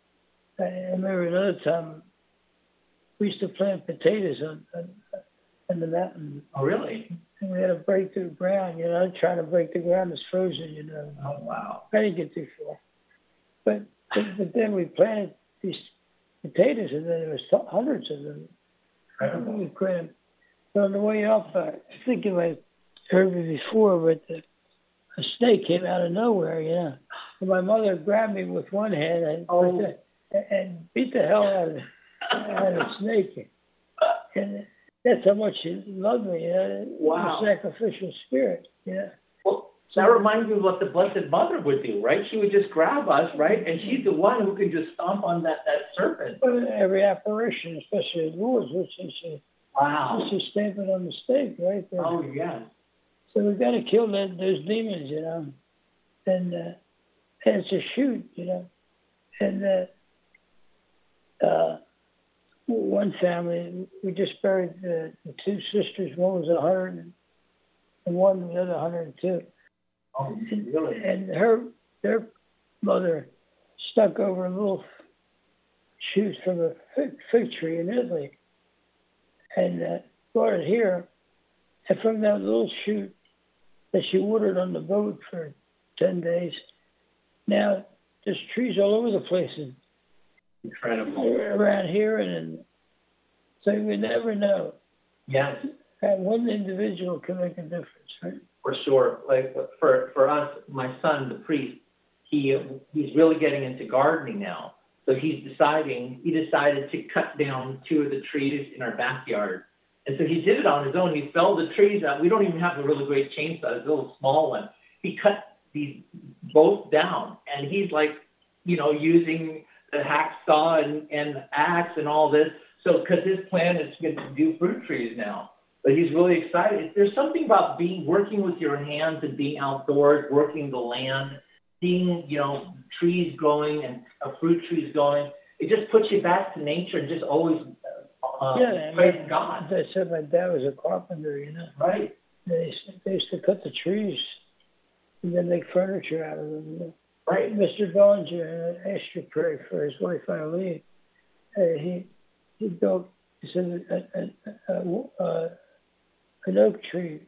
[SPEAKER 2] I, I remember another time we used to plant potatoes on, on, on the mountain.
[SPEAKER 3] Oh, really?
[SPEAKER 2] And we had to break through the ground, you know, trying to break the ground is frozen, you know.
[SPEAKER 3] Oh, wow.
[SPEAKER 2] I didn't get too far. But, but, but then we planted these potatoes, and then there was hundreds of them.
[SPEAKER 3] Incredible.
[SPEAKER 2] We planted. So on the way up, I think you might have heard me before, but the, a snake came out of nowhere, you know. And my mother grabbed me with one hand and,
[SPEAKER 3] oh.
[SPEAKER 2] and beat the hell out of, out of the snake. And that's how much she loved me, you know.
[SPEAKER 3] Wow.
[SPEAKER 2] The sacrificial spirit, you know.
[SPEAKER 3] Well, that reminds me of what the Blessed Mother would do, right? She would just grab us, right? And she's the one who could just stomp on that, that serpent.
[SPEAKER 2] But every apparition, especially Lourdes, which is a,
[SPEAKER 3] wow.
[SPEAKER 2] She's stamping on the stake, right? There.
[SPEAKER 3] Oh, yeah.
[SPEAKER 2] So we've got to kill that, those demons, you know. And, uh, and it's a shoot, you know. And uh, uh, one family, we just buried the, the two sisters. One was one hundred and one, the other one hundred two.
[SPEAKER 3] Oh, really?
[SPEAKER 2] And her, their mother stuck over a little shoot from a fig, fig tree in Italy and uh, brought it here. And from that little shoot that she watered on the boat for ten days, now there's trees all over the place.
[SPEAKER 3] Incredible.
[SPEAKER 2] Around here. And in, so you would never know.
[SPEAKER 3] Yes.
[SPEAKER 2] And one individual can make a difference, right?
[SPEAKER 3] For sure. Like for, for us, my son, the priest, he he's really getting into gardening now. So he's deciding, he decided to cut down two of the trees in our backyard. And so he did it on his own. He felled the trees out. We don't even have a really great chainsaw. It's a little small one. He cut these both down. And he's like, you know, using the hacksaw and, and axe and all this. So, because his plan is to get to do fruit trees now. But he's really excited. There's something about being working with your hands and being outdoors, working the land, seeing, you know, trees growing and uh, fruit trees growing. It just puts you back to nature and just always uh,
[SPEAKER 2] yeah,
[SPEAKER 3] praising
[SPEAKER 2] my,
[SPEAKER 3] God.
[SPEAKER 2] As I said, my dad was a carpenter, you know.
[SPEAKER 3] Right.
[SPEAKER 2] They, they used to cut the trees and then make furniture out of them. You know?
[SPEAKER 3] Right.
[SPEAKER 2] Mister Bellinger, uh, asked to pray for his wife Eileen. Uh, he he built he said a, a, a, a, a, an oak tree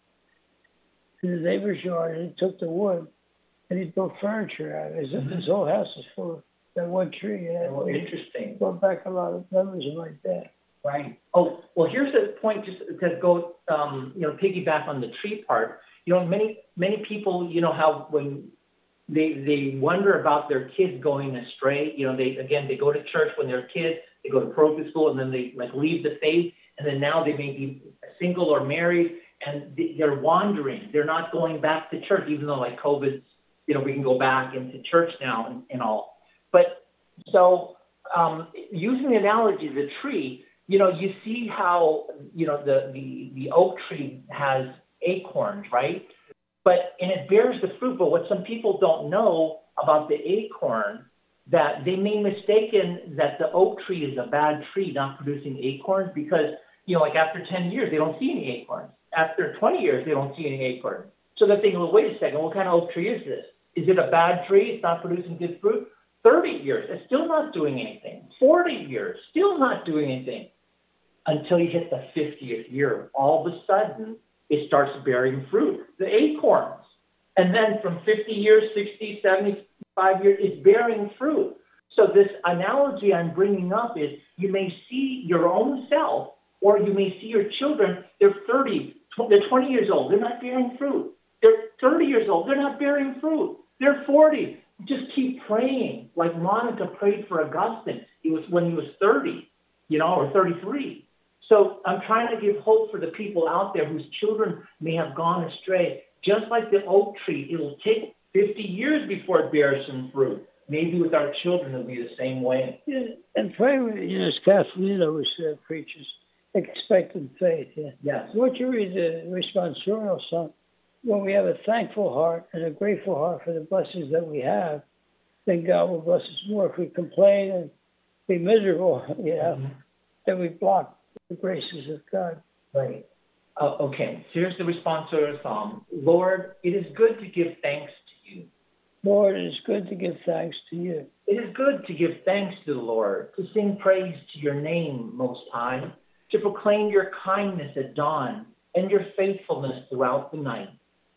[SPEAKER 2] in the neighbor's yard, and he took the wood and he built furniture out of it. His, mm-hmm. his whole house is full of that one tree. And
[SPEAKER 3] oh, interesting.
[SPEAKER 2] Brought back a lot of memories of my dad.
[SPEAKER 3] Right. Oh, well, here's a point just to go, um, you know, piggyback on the tree part. You know, many many people, you know, how when they they wonder about their kids going astray. You know, they again they go to church when they're kids, they go to parochial school, and then they like leave the faith, and then now they may be single or married, and they're wandering. They're not going back to church, even though like COVID, you know, we can go back into church now and, and all. But so um, using the analogy of the tree, you know, you see how, you know, the, the, the oak tree has acorns, right? But, and it bears the fruit, but what some people don't know about the acorn, that they may mistaken that the oak tree is a bad tree, not producing acorns, because, you know, like after ten years, they don't see any acorns. After twenty years, they don't see any acorns. So they're thinking, well, wait a second, what kind of oak tree is this? Is it a bad tree? It's not producing good fruit? thirty years, it's still not doing anything. forty years, still not doing anything. Until you hit the fiftieth year, all of a sudden, it starts bearing fruit, the acorns. And then from fifty years, sixty, seventy-five years, it's bearing fruit. So this analogy I'm bringing up is you may see your own self, or you may see your children, they're thirty, they're twenty years old, they're not bearing fruit. They're thirty years old, they're not bearing fruit. They're forty. Just keep praying. Like Monica prayed for Augustine. It was when he was thirty, you know, or thirty-three. So I'm trying to give hope for the people out there whose children may have gone astray. Just like the oak tree, it'll take fifty years before it bears some fruit. Maybe with our children, it'll be the same way.
[SPEAKER 2] Yeah, and pray with, you know, as Kathleen always uh, preaches, expectant faith. Yeah.
[SPEAKER 3] Yes.
[SPEAKER 2] What you read the responsorial song, when we have a thankful heart and a grateful heart for the blessings that we have, then God will bless us more. If we complain and be miserable, you know, mm-hmm. then we block the graces of God.
[SPEAKER 3] Right. Uh, okay, so here's the responsorial psalm. Lord, it is good to give thanks to you.
[SPEAKER 2] Lord, it is good to give thanks to you.
[SPEAKER 3] It is good to give thanks to the Lord, to sing praise to your name, Most High, to proclaim your kindness at dawn and your faithfulness throughout the night.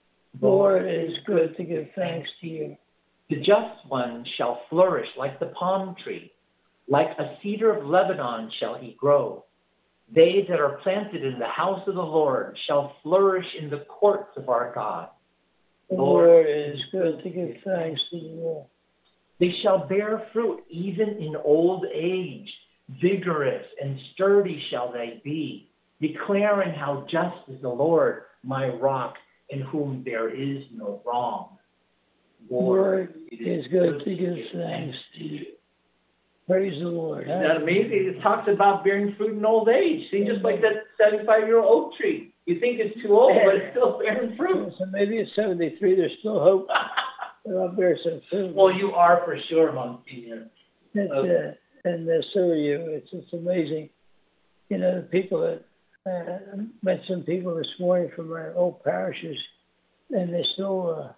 [SPEAKER 2] Lord, it is good to give thanks to you.
[SPEAKER 3] The just one shall flourish like the palm tree. Like a cedar of Lebanon shall he grow. They that are planted in the house of the Lord shall flourish in the courts of our God.
[SPEAKER 2] Lord, Lord it is good to give thanks to you.
[SPEAKER 3] They shall bear fruit even in old age. Vigorous and sturdy shall they be, declaring how just is the Lord, my rock, in whom there is no wrong.
[SPEAKER 2] Lord, it is good to give thanks to you. Praise the Lord.
[SPEAKER 3] Isn't that amazing? It talks about bearing fruit in old age. See, just like that seventy-five-year-old oak tree. You think it's too old, but it's still bearing fruit.
[SPEAKER 2] So maybe at seventy-three, there's still hope that I'll bear some fruit.
[SPEAKER 3] Well, you are for sure, Monsignor.
[SPEAKER 2] It's, uh, and uh, so are you. It's, it's amazing. You know, the people that, uh, I met some people this morning from my old parishes, and they still, uh,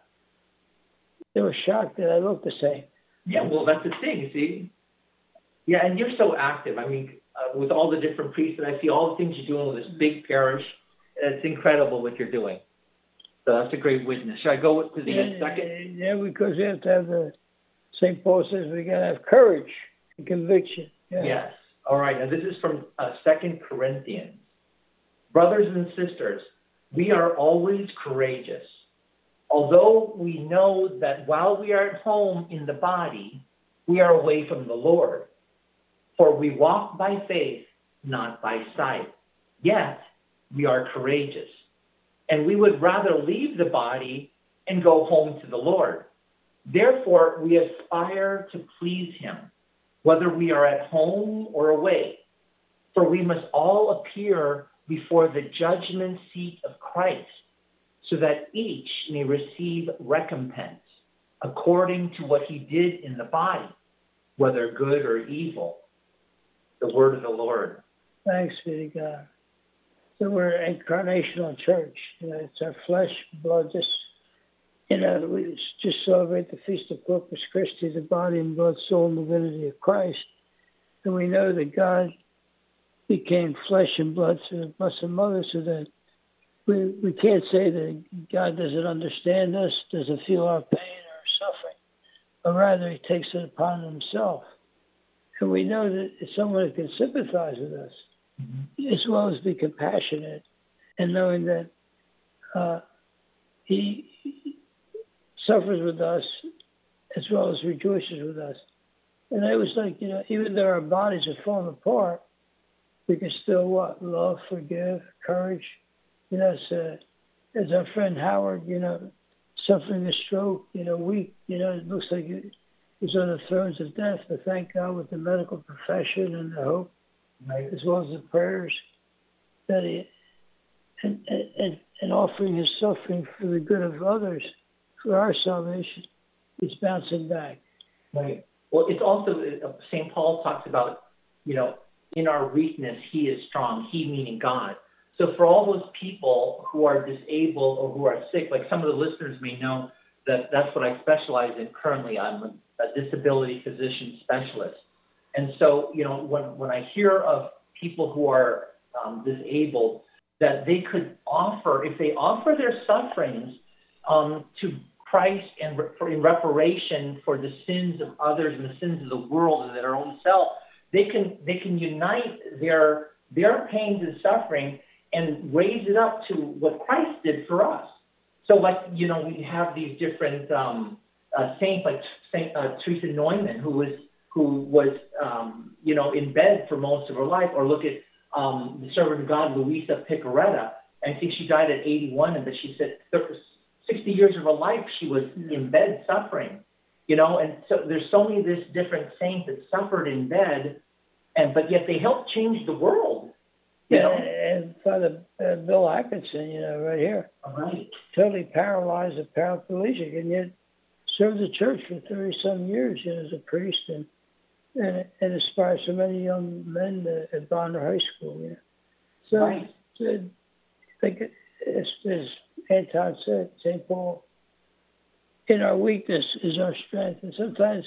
[SPEAKER 2] they were shocked that I looked the same.
[SPEAKER 3] Yeah, well, that's the thing, you see. Yeah, and you're so active. I mean, uh, with all the different priests that I see, all the things you're doing with this big parish, it's incredible what you're doing. So that's a great witness. Should I go to the
[SPEAKER 2] yeah,
[SPEAKER 3] second?
[SPEAKER 2] Yeah, because we have to have the, Saint Paul says we got to have courage and conviction. Yeah.
[SPEAKER 3] Yes. All right. Now, this is from uh, Second Corinthians. Brothers and sisters, we are always courageous. Although we know that while we are at home in the body, we are away from the Lord. For we walk by faith, not by sight. Yet we are courageous. And we would rather leave the body and go home to the Lord. Therefore, we aspire to please him. whether we are at home or away. For we must all appear before the judgment seat of Christ, so that each may receive recompense according to what he did in the body, whether good or evil. The word of the Lord.
[SPEAKER 2] Thanks be to God. So we're an incarnational church. You know, it's our flesh, blood. Just you know, we just celebrate the feast of Corpus Christi, the body and blood, soul, and divinity of Christ, and we know that God became flesh and blood through the Blessed Mother, so that we we can't say that God doesn't understand us, doesn't feel our pain or suffering, but rather he takes it upon himself. And we know that it's someone who can sympathize with us, mm-hmm. as well as be compassionate, and knowing that uh, he suffers with us as well as rejoices with us. And it was like, you know, even though our bodies are falling apart, we can still what? Love, forgive, courage. You know, as, uh, as our friend Howard, you know, suffering a stroke, you know, weak, you know, it looks like he's on the thrones of death, but thank God with the medical profession and the hope, right, as well as the prayers that he, and, and, and offering his suffering for the good of others, for our salvation, he's bouncing back.
[SPEAKER 3] Right. Well, it's also, Saint Paul talks about, you know, in our weakness, he is strong, he meaning God. So for all those people who are disabled or who are sick, like some of the listeners may know that that's what I specialize in currently. I'm a disability physician specialist. And so, you know, when, when I hear of people who are um, disabled, that they could offer, if they offer their sufferings um, to Christ and re- for, in reparation for the sins of others and the sins of the world and their own self, they can they can unite their their pains and suffering and raise it up to what Christ did for us. So, like, you know, we have these different um, uh, saints, like Saint uh, Teresa Neumann, who was who was um, you know in bed for most of her life, or look at um, the servant of God, Luisa Picaretta. I think she died at eighty-one, and that she said sixty years of her life she was in bed suffering. You know, and so there's so many of these different saints that suffered in bed, and but yet they helped change the world. You
[SPEAKER 2] yeah,
[SPEAKER 3] know?
[SPEAKER 2] and Father uh, Bill Atkinson, you know, right here,
[SPEAKER 3] right,
[SPEAKER 2] totally paralyzed, a paraplegic, and yet served the church for thirty some years, you know, as a priest, and and, and inspired so many young men uh, at Bonner High School. You know, so,
[SPEAKER 3] right.
[SPEAKER 2] so like as, as Anton said, Saint Paul, in our weakness is our strength, and sometimes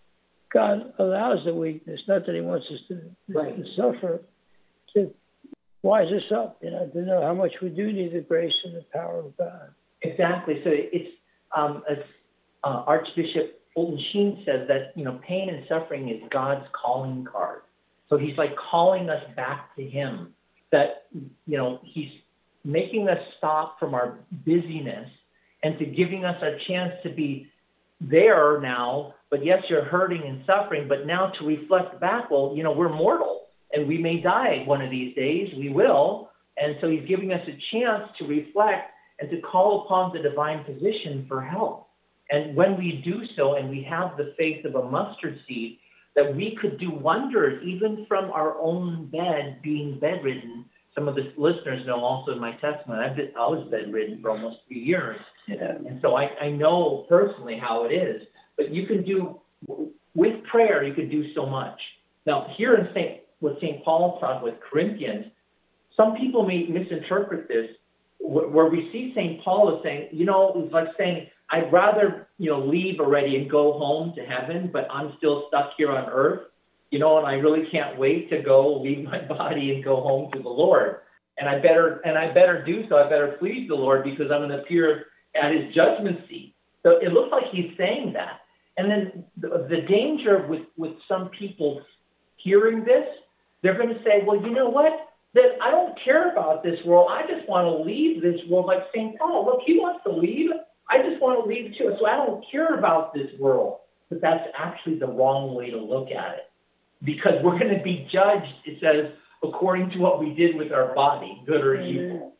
[SPEAKER 2] God allows the weakness, not that he wants us to,
[SPEAKER 3] right.
[SPEAKER 2] to suffer, to wise us up, you know, to know how much we do need the grace and the power of God.
[SPEAKER 3] Exactly. So it's, um, as uh, Archbishop Fulton Sheen says, that, you know, pain and suffering is God's calling card. So he's like calling us back to him, that, you know, he's making us stop from our busyness and to giving us a chance to be there now. But yes, you're hurting and suffering, but now to reflect back, well, you know, we're mortal and we may die one of these days. We will. And so he's giving us a chance to reflect and to call upon the divine physician for help. And when we do so, and we have the faith of a mustard seed, that we could do wonders even from our own bed, being bedridden. Some of the listeners know also in my testimony, I've been, I was bedridden for almost three years.
[SPEAKER 2] Yeah.
[SPEAKER 3] And so I, I know personally how it is. But you can do, with prayer, you can do so much. Now, here in Saint what Saint Paul taught with Corinthians, some people may misinterpret this, where we see Saint Paul as saying, you know, it's like saying, I'd rather, you know, leave already and go home to heaven, but I'm still stuck here on earth, you know, and I really can't wait to go leave my body and go home to the Lord. And I better, and I better do so. I better please the Lord because I'm going to appear at his judgment seat. So it looks like he's saying that. And then the, the danger with, with some people hearing this, they're going to say, well, you know what? That I don't care about this world. I just want to leave this world. Like Saint Paul, look, he wants to leave. I just want to leave too. So I don't care about this world. But that's actually the wrong way to look at it. Because we're going to be judged, it says, according to what we did with our body, good or evil.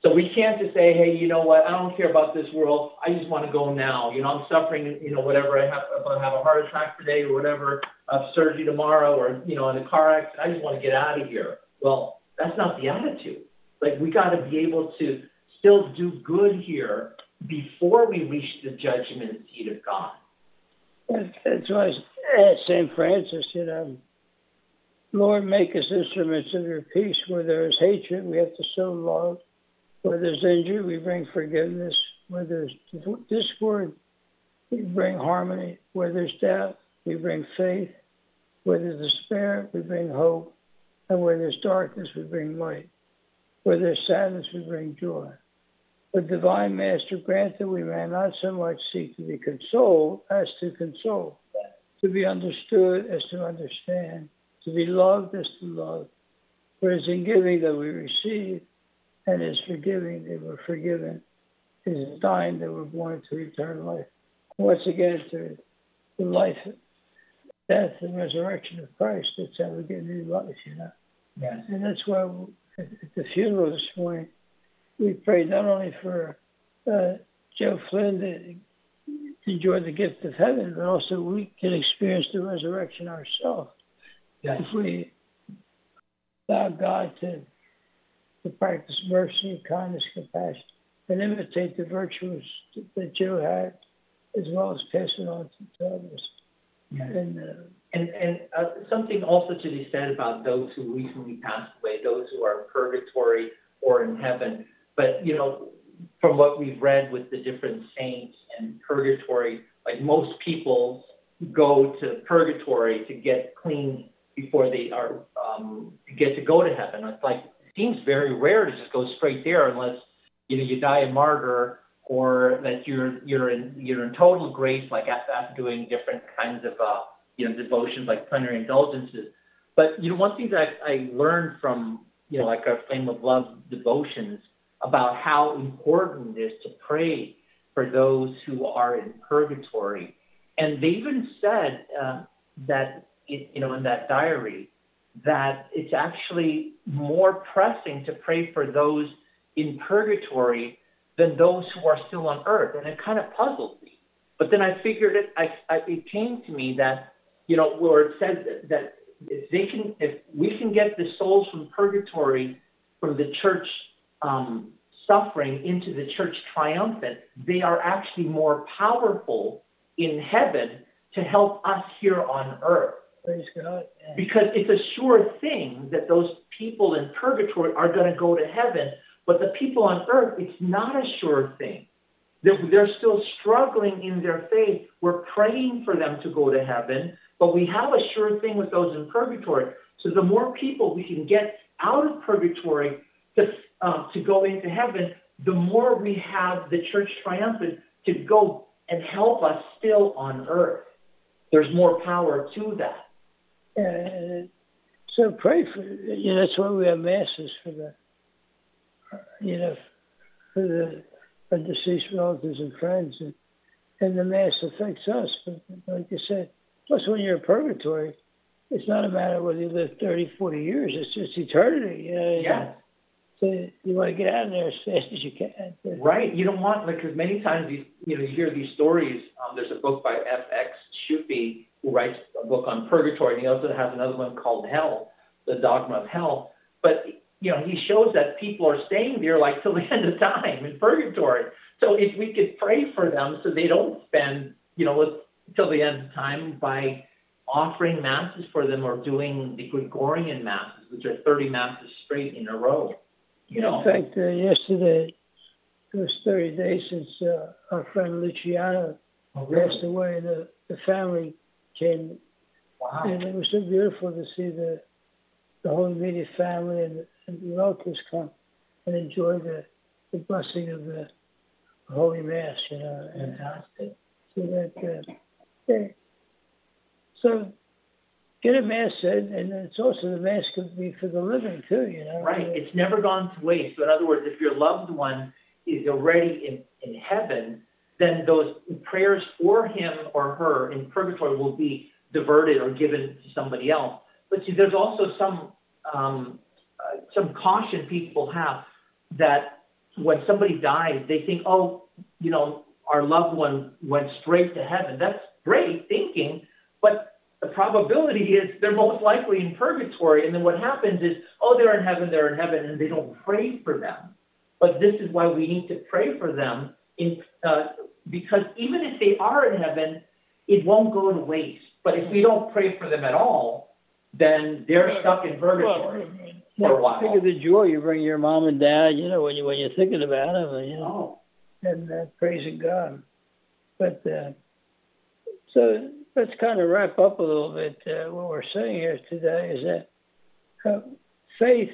[SPEAKER 3] So we can't just say, hey, you know what, I don't care about this world. I just want to go now. You know, I'm suffering, you know, whatever. I have, if I have a heart attack today or whatever, I have surgery tomorrow or, you know, in a car accident, I just want to get out of here. Well, that's not the attitude. Like, we got to be able to still do good here before we reach the judgment seat of God.
[SPEAKER 2] That's why Saint Francis, you know, Lord, make us instruments of your peace. Where there is hatred, we have to sow love. Where there's injury, we bring forgiveness. Where there's discord, we bring harmony. Where there's doubt, we bring faith. Where there's despair, we bring hope. And where there's darkness, we bring light. Where there's sadness, we bring joy. The divine Master grant that we may not so much seek to be consoled as to console, to be understood as to understand, to be loved as to love. For it is in giving that we receive, and it is forgiving that we're forgiven. It is dying that we're born to eternal life. Once again, to the life, death, and resurrection of Christ, that's how we get new life, you know.
[SPEAKER 3] Yes.
[SPEAKER 2] And that's why at the funeral this morning, we prayed not only for uh, Joe Flynn to, to enjoy the gift of heaven, but also we can experience the resurrection ourselves.
[SPEAKER 3] Yes.
[SPEAKER 2] If we allow God to, to practice mercy, kindness, compassion, and imitate the virtues that Joe had, as well as pass it on to others.
[SPEAKER 3] Yes.
[SPEAKER 2] And, uh,
[SPEAKER 3] and, and uh, something also to be said about those who recently passed away, those who are in purgatory or in heaven. But, you know, from what we've read with the different saints and purgatory, like most people go to purgatory to get clean before they are um, get to go to heaven. It's like, it seems very rare to just go straight there unless, you know, you die a martyr or that you're you're in you're in total grace, like after, after doing different kinds of uh, you know devotions like plenary indulgences. But you know, one thing that I, I learned from you know like our Flame of Love devotions about how important it is to pray for those who are in purgatory. And they even said uh, that, it, you know, in that diary, that it's actually more pressing to pray for those in purgatory than those who are still on earth. And it kind of puzzled me. But then I figured it, I, I, it came to me that, you know, where it says that, that if they can, if we can get the souls from purgatory, from the church Um, suffering into the church triumphant, they are actually more powerful in heaven to help us here on earth.
[SPEAKER 2] Praise God. Yeah.
[SPEAKER 3] Because it's a sure thing that those people in purgatory are going to go to heaven, but the people on earth, it's not a sure thing. They're, they're still struggling in their faith. We're praying for them to go to heaven, but we have a sure thing with those in purgatory. So the more people we can get out of purgatory to Um, to go into heaven, the more we have the church triumphant to go and help us still on earth. There's more power to that.
[SPEAKER 2] Uh, so pray for, you know, that's why we have masses for the, you know, for the our deceased relatives and friends. And, and the mass affects us. But like you said, plus when you're in purgatory, it's not a matter of whether you live thirty, forty years. It's just eternity. You know?
[SPEAKER 3] Yeah.
[SPEAKER 2] So you want to get out of there as fast as you can.
[SPEAKER 3] Right. You don't want, like, because many times you, you know, you hear these stories. Um, there's a book by F X Schuppe who writes a book on purgatory, and he also has another one called Hell, The Dogma of Hell. But, you know, he shows that people are staying there, like, till the end of time in purgatory. So if we could pray for them so they don't spend, you know, till the end of time by offering masses for them or doing the Gregorian masses, which are thirty masses straight in a row. You know.
[SPEAKER 2] In fact, uh, yesterday, it was thirty days since uh, our friend Luciano
[SPEAKER 3] oh, really?
[SPEAKER 2] passed away, and the, the family came.
[SPEAKER 3] Wow.
[SPEAKER 2] And it was so beautiful to see the the whole immediate family and the, and the relatives come and enjoy the, the blessing of the Holy Mass, you know.
[SPEAKER 3] Fantastic.
[SPEAKER 2] So that, uh, yeah. So get a Mass said, and it's also the Mass could be for the living too, you know.
[SPEAKER 3] Right. It's never gone to waste. So in other words, if your loved one is already in, in heaven, then those prayers for him or her in purgatory will be diverted or given to somebody else. But see, there's also some um, uh, some caution people have that when somebody dies, they think, oh, you know, our loved one went straight to heaven. That's great thinking, but the probability is they're most likely in purgatory. And then what happens is, oh, they're in heaven, they're in heaven, and they don't pray for them. But this is why we need to pray for them, in, uh, because even if they are in heaven, it won't go to waste. But if we don't pray for them at all, then they're stuck in purgatory
[SPEAKER 2] well,
[SPEAKER 3] for a while.
[SPEAKER 2] Think of the joy you bring your mom and dad, you know, when, you, when you're thinking about them, you know,
[SPEAKER 3] oh.
[SPEAKER 2] and uh, praising God. But uh, so let's kind of wrap up a little bit. Uh, what we're saying here today is that uh, faith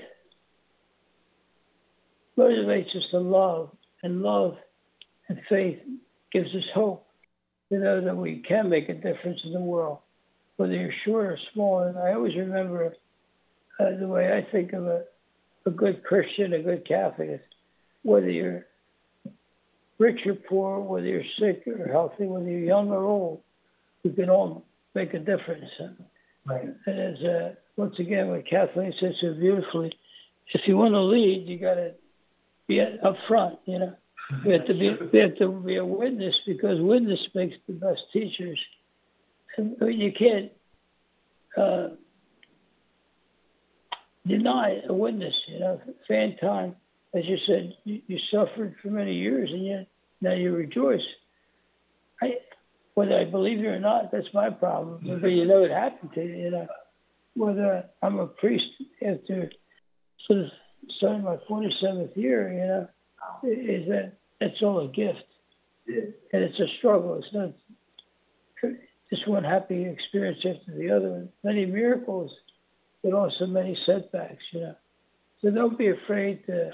[SPEAKER 2] motivates us to love, and love and faith gives us hope to know that we can make a difference in the world, whether you're short or small. And I always remember uh, the way I think of a, a good Christian, a good Catholic, is whether you're rich or poor, whether you're sick or healthy, whether you're young or old, we can all make a difference.
[SPEAKER 3] Right.
[SPEAKER 2] And as uh, once again, what Kathleen said so beautifully, if you want to lead, you got to be up front. You know, we have to be we have to be a witness, because witness makes the best teachers. And you can't uh, deny a witness. You know, Fan Time, as you said, you, you suffered for many years, and yet now you rejoice. I, whether I believe you or not, that's my problem. But you know it happened to you. You know, whether I'm a priest after sort of starting my forty-seventh year, you know, is that that's all a gift, and it's a struggle. It's not just one happy experience after the other. Many miracles, but also many setbacks. You know, so don't be afraid to.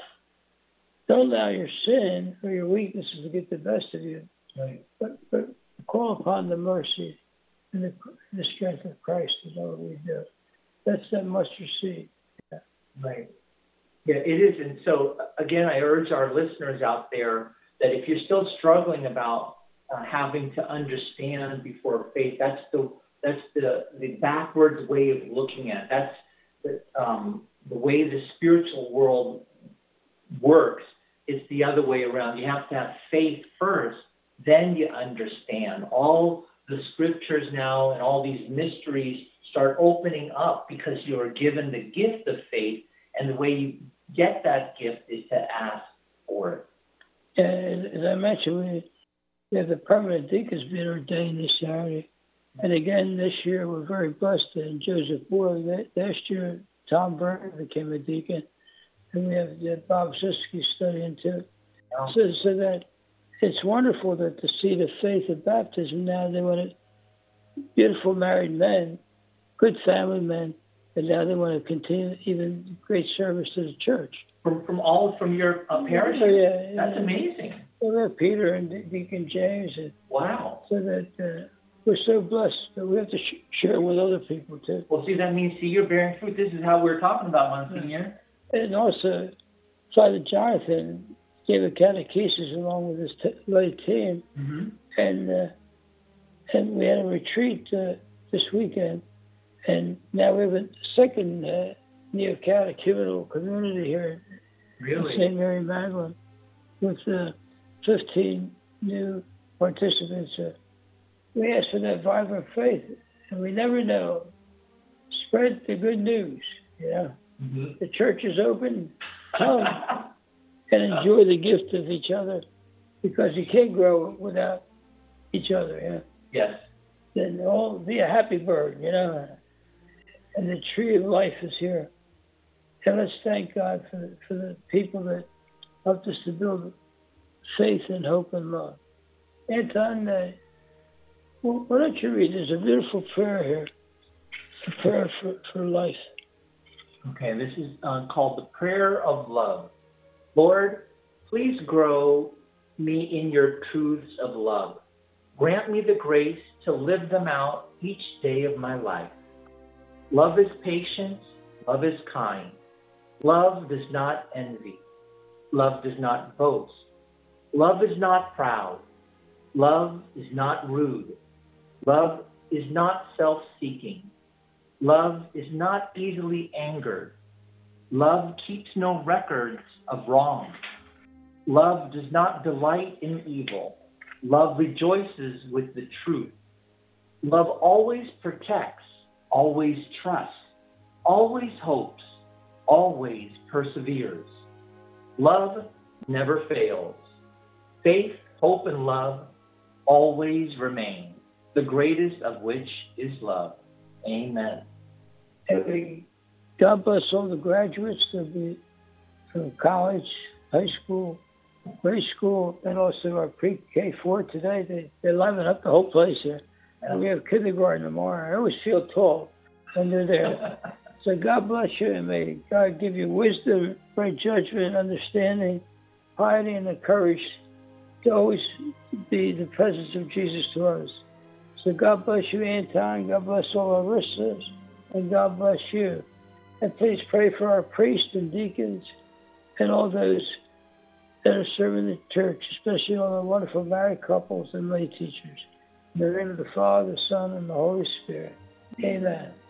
[SPEAKER 2] Don't allow your sin or your weaknesses to get the best of you.
[SPEAKER 3] Right.
[SPEAKER 2] But, but call upon the mercy and the, the strength of Christ is all we do. That's that mustard seed. Yeah.
[SPEAKER 3] Right. Yeah, it is. And so, again, I urge our listeners out there that if you're still struggling about uh, having to understand before faith, that's the that's the, the backwards way of looking at it. That's the, um, the way the spiritual world works. It's the other way around. You have to have faith first, then you understand. All the scriptures now and all these mysteries start opening up because you are given the gift of faith, and the way you get that gift is to ask for it.
[SPEAKER 2] And as I mentioned, we, we have the permanent deacons being ordained this Saturday. And again, this year we're very blessed in Joseph Boyd. Last year, Tom Burton became a deacon. And we have uh, Bob Siski studying too. Yeah. So, so that it's wonderful that the seed of faith of baptism now, they want to, beautiful married men, good family men, and now they want to continue even great service to the church.
[SPEAKER 3] From from all from your uh, parish?
[SPEAKER 2] Oh, yeah,
[SPEAKER 3] That's
[SPEAKER 2] yeah.
[SPEAKER 3] amazing.
[SPEAKER 2] So we have Peter and De- Deacon James. And
[SPEAKER 3] wow.
[SPEAKER 2] So that uh, we're so blessed, but we have to sh- share with other people too.
[SPEAKER 3] Well, see, that means, see, you're bearing fruit. This is how we're talking about, Monsignor.
[SPEAKER 2] And also, Father Jonathan gave a catechesis along with his t- lay team,
[SPEAKER 3] mm-hmm.
[SPEAKER 2] and uh, and we had a retreat uh, this weekend, and now we have a second uh, neo-catechumenal community here
[SPEAKER 3] really?
[SPEAKER 2] in Saint Mary Magdalene with uh, fifteen new participants. Uh, we ask for that vibrant faith, and we never know. Spread the good news, you know.
[SPEAKER 3] Mm-hmm.
[SPEAKER 2] The church is open. Come and enjoy the gift of each other, because you can't grow without each other. Yeah.
[SPEAKER 3] Yes.
[SPEAKER 2] Then all be a happy bird, you know. And the tree of life is here. And let's thank God for the, for the people that helped us to build faith and hope and love. Anton, uh, why don't you read? There's a beautiful prayer here, a prayer for, for life.
[SPEAKER 3] Okay, this is uh, called the Prayer of Love. Lord, please grow me in your truths of love. Grant me the grace to live them out each day of my life. Love is patient. Love is kind. Love does not envy. Love does not boast. Love is not proud. Love is not rude. Love is not self-seeking. Love is not easily angered. Love keeps no records of wrong. Love does not delight in evil. Love rejoices with the truth. Love always protects, always trusts, always hopes, always perseveres. Love never fails. Faith, hope, and love always remain, the greatest of which is love. Amen.
[SPEAKER 2] And God bless all the graduates of the, from college, high school, grade school, and also our pre-K four today. They, they're livening up the whole place here. And we have kindergarten tomorrow. I always feel tall when they're there. So God bless you, and may God give you wisdom, right judgment, understanding, piety, and the courage to always be the presence of Jesus to others. So God bless you, Anton. God bless all our listeners, and God bless you. And please pray for our priests and deacons and all those that are serving the church, especially all the wonderful married couples and lay teachers. In the name of the Father, the Son, and the Holy Spirit. Amen.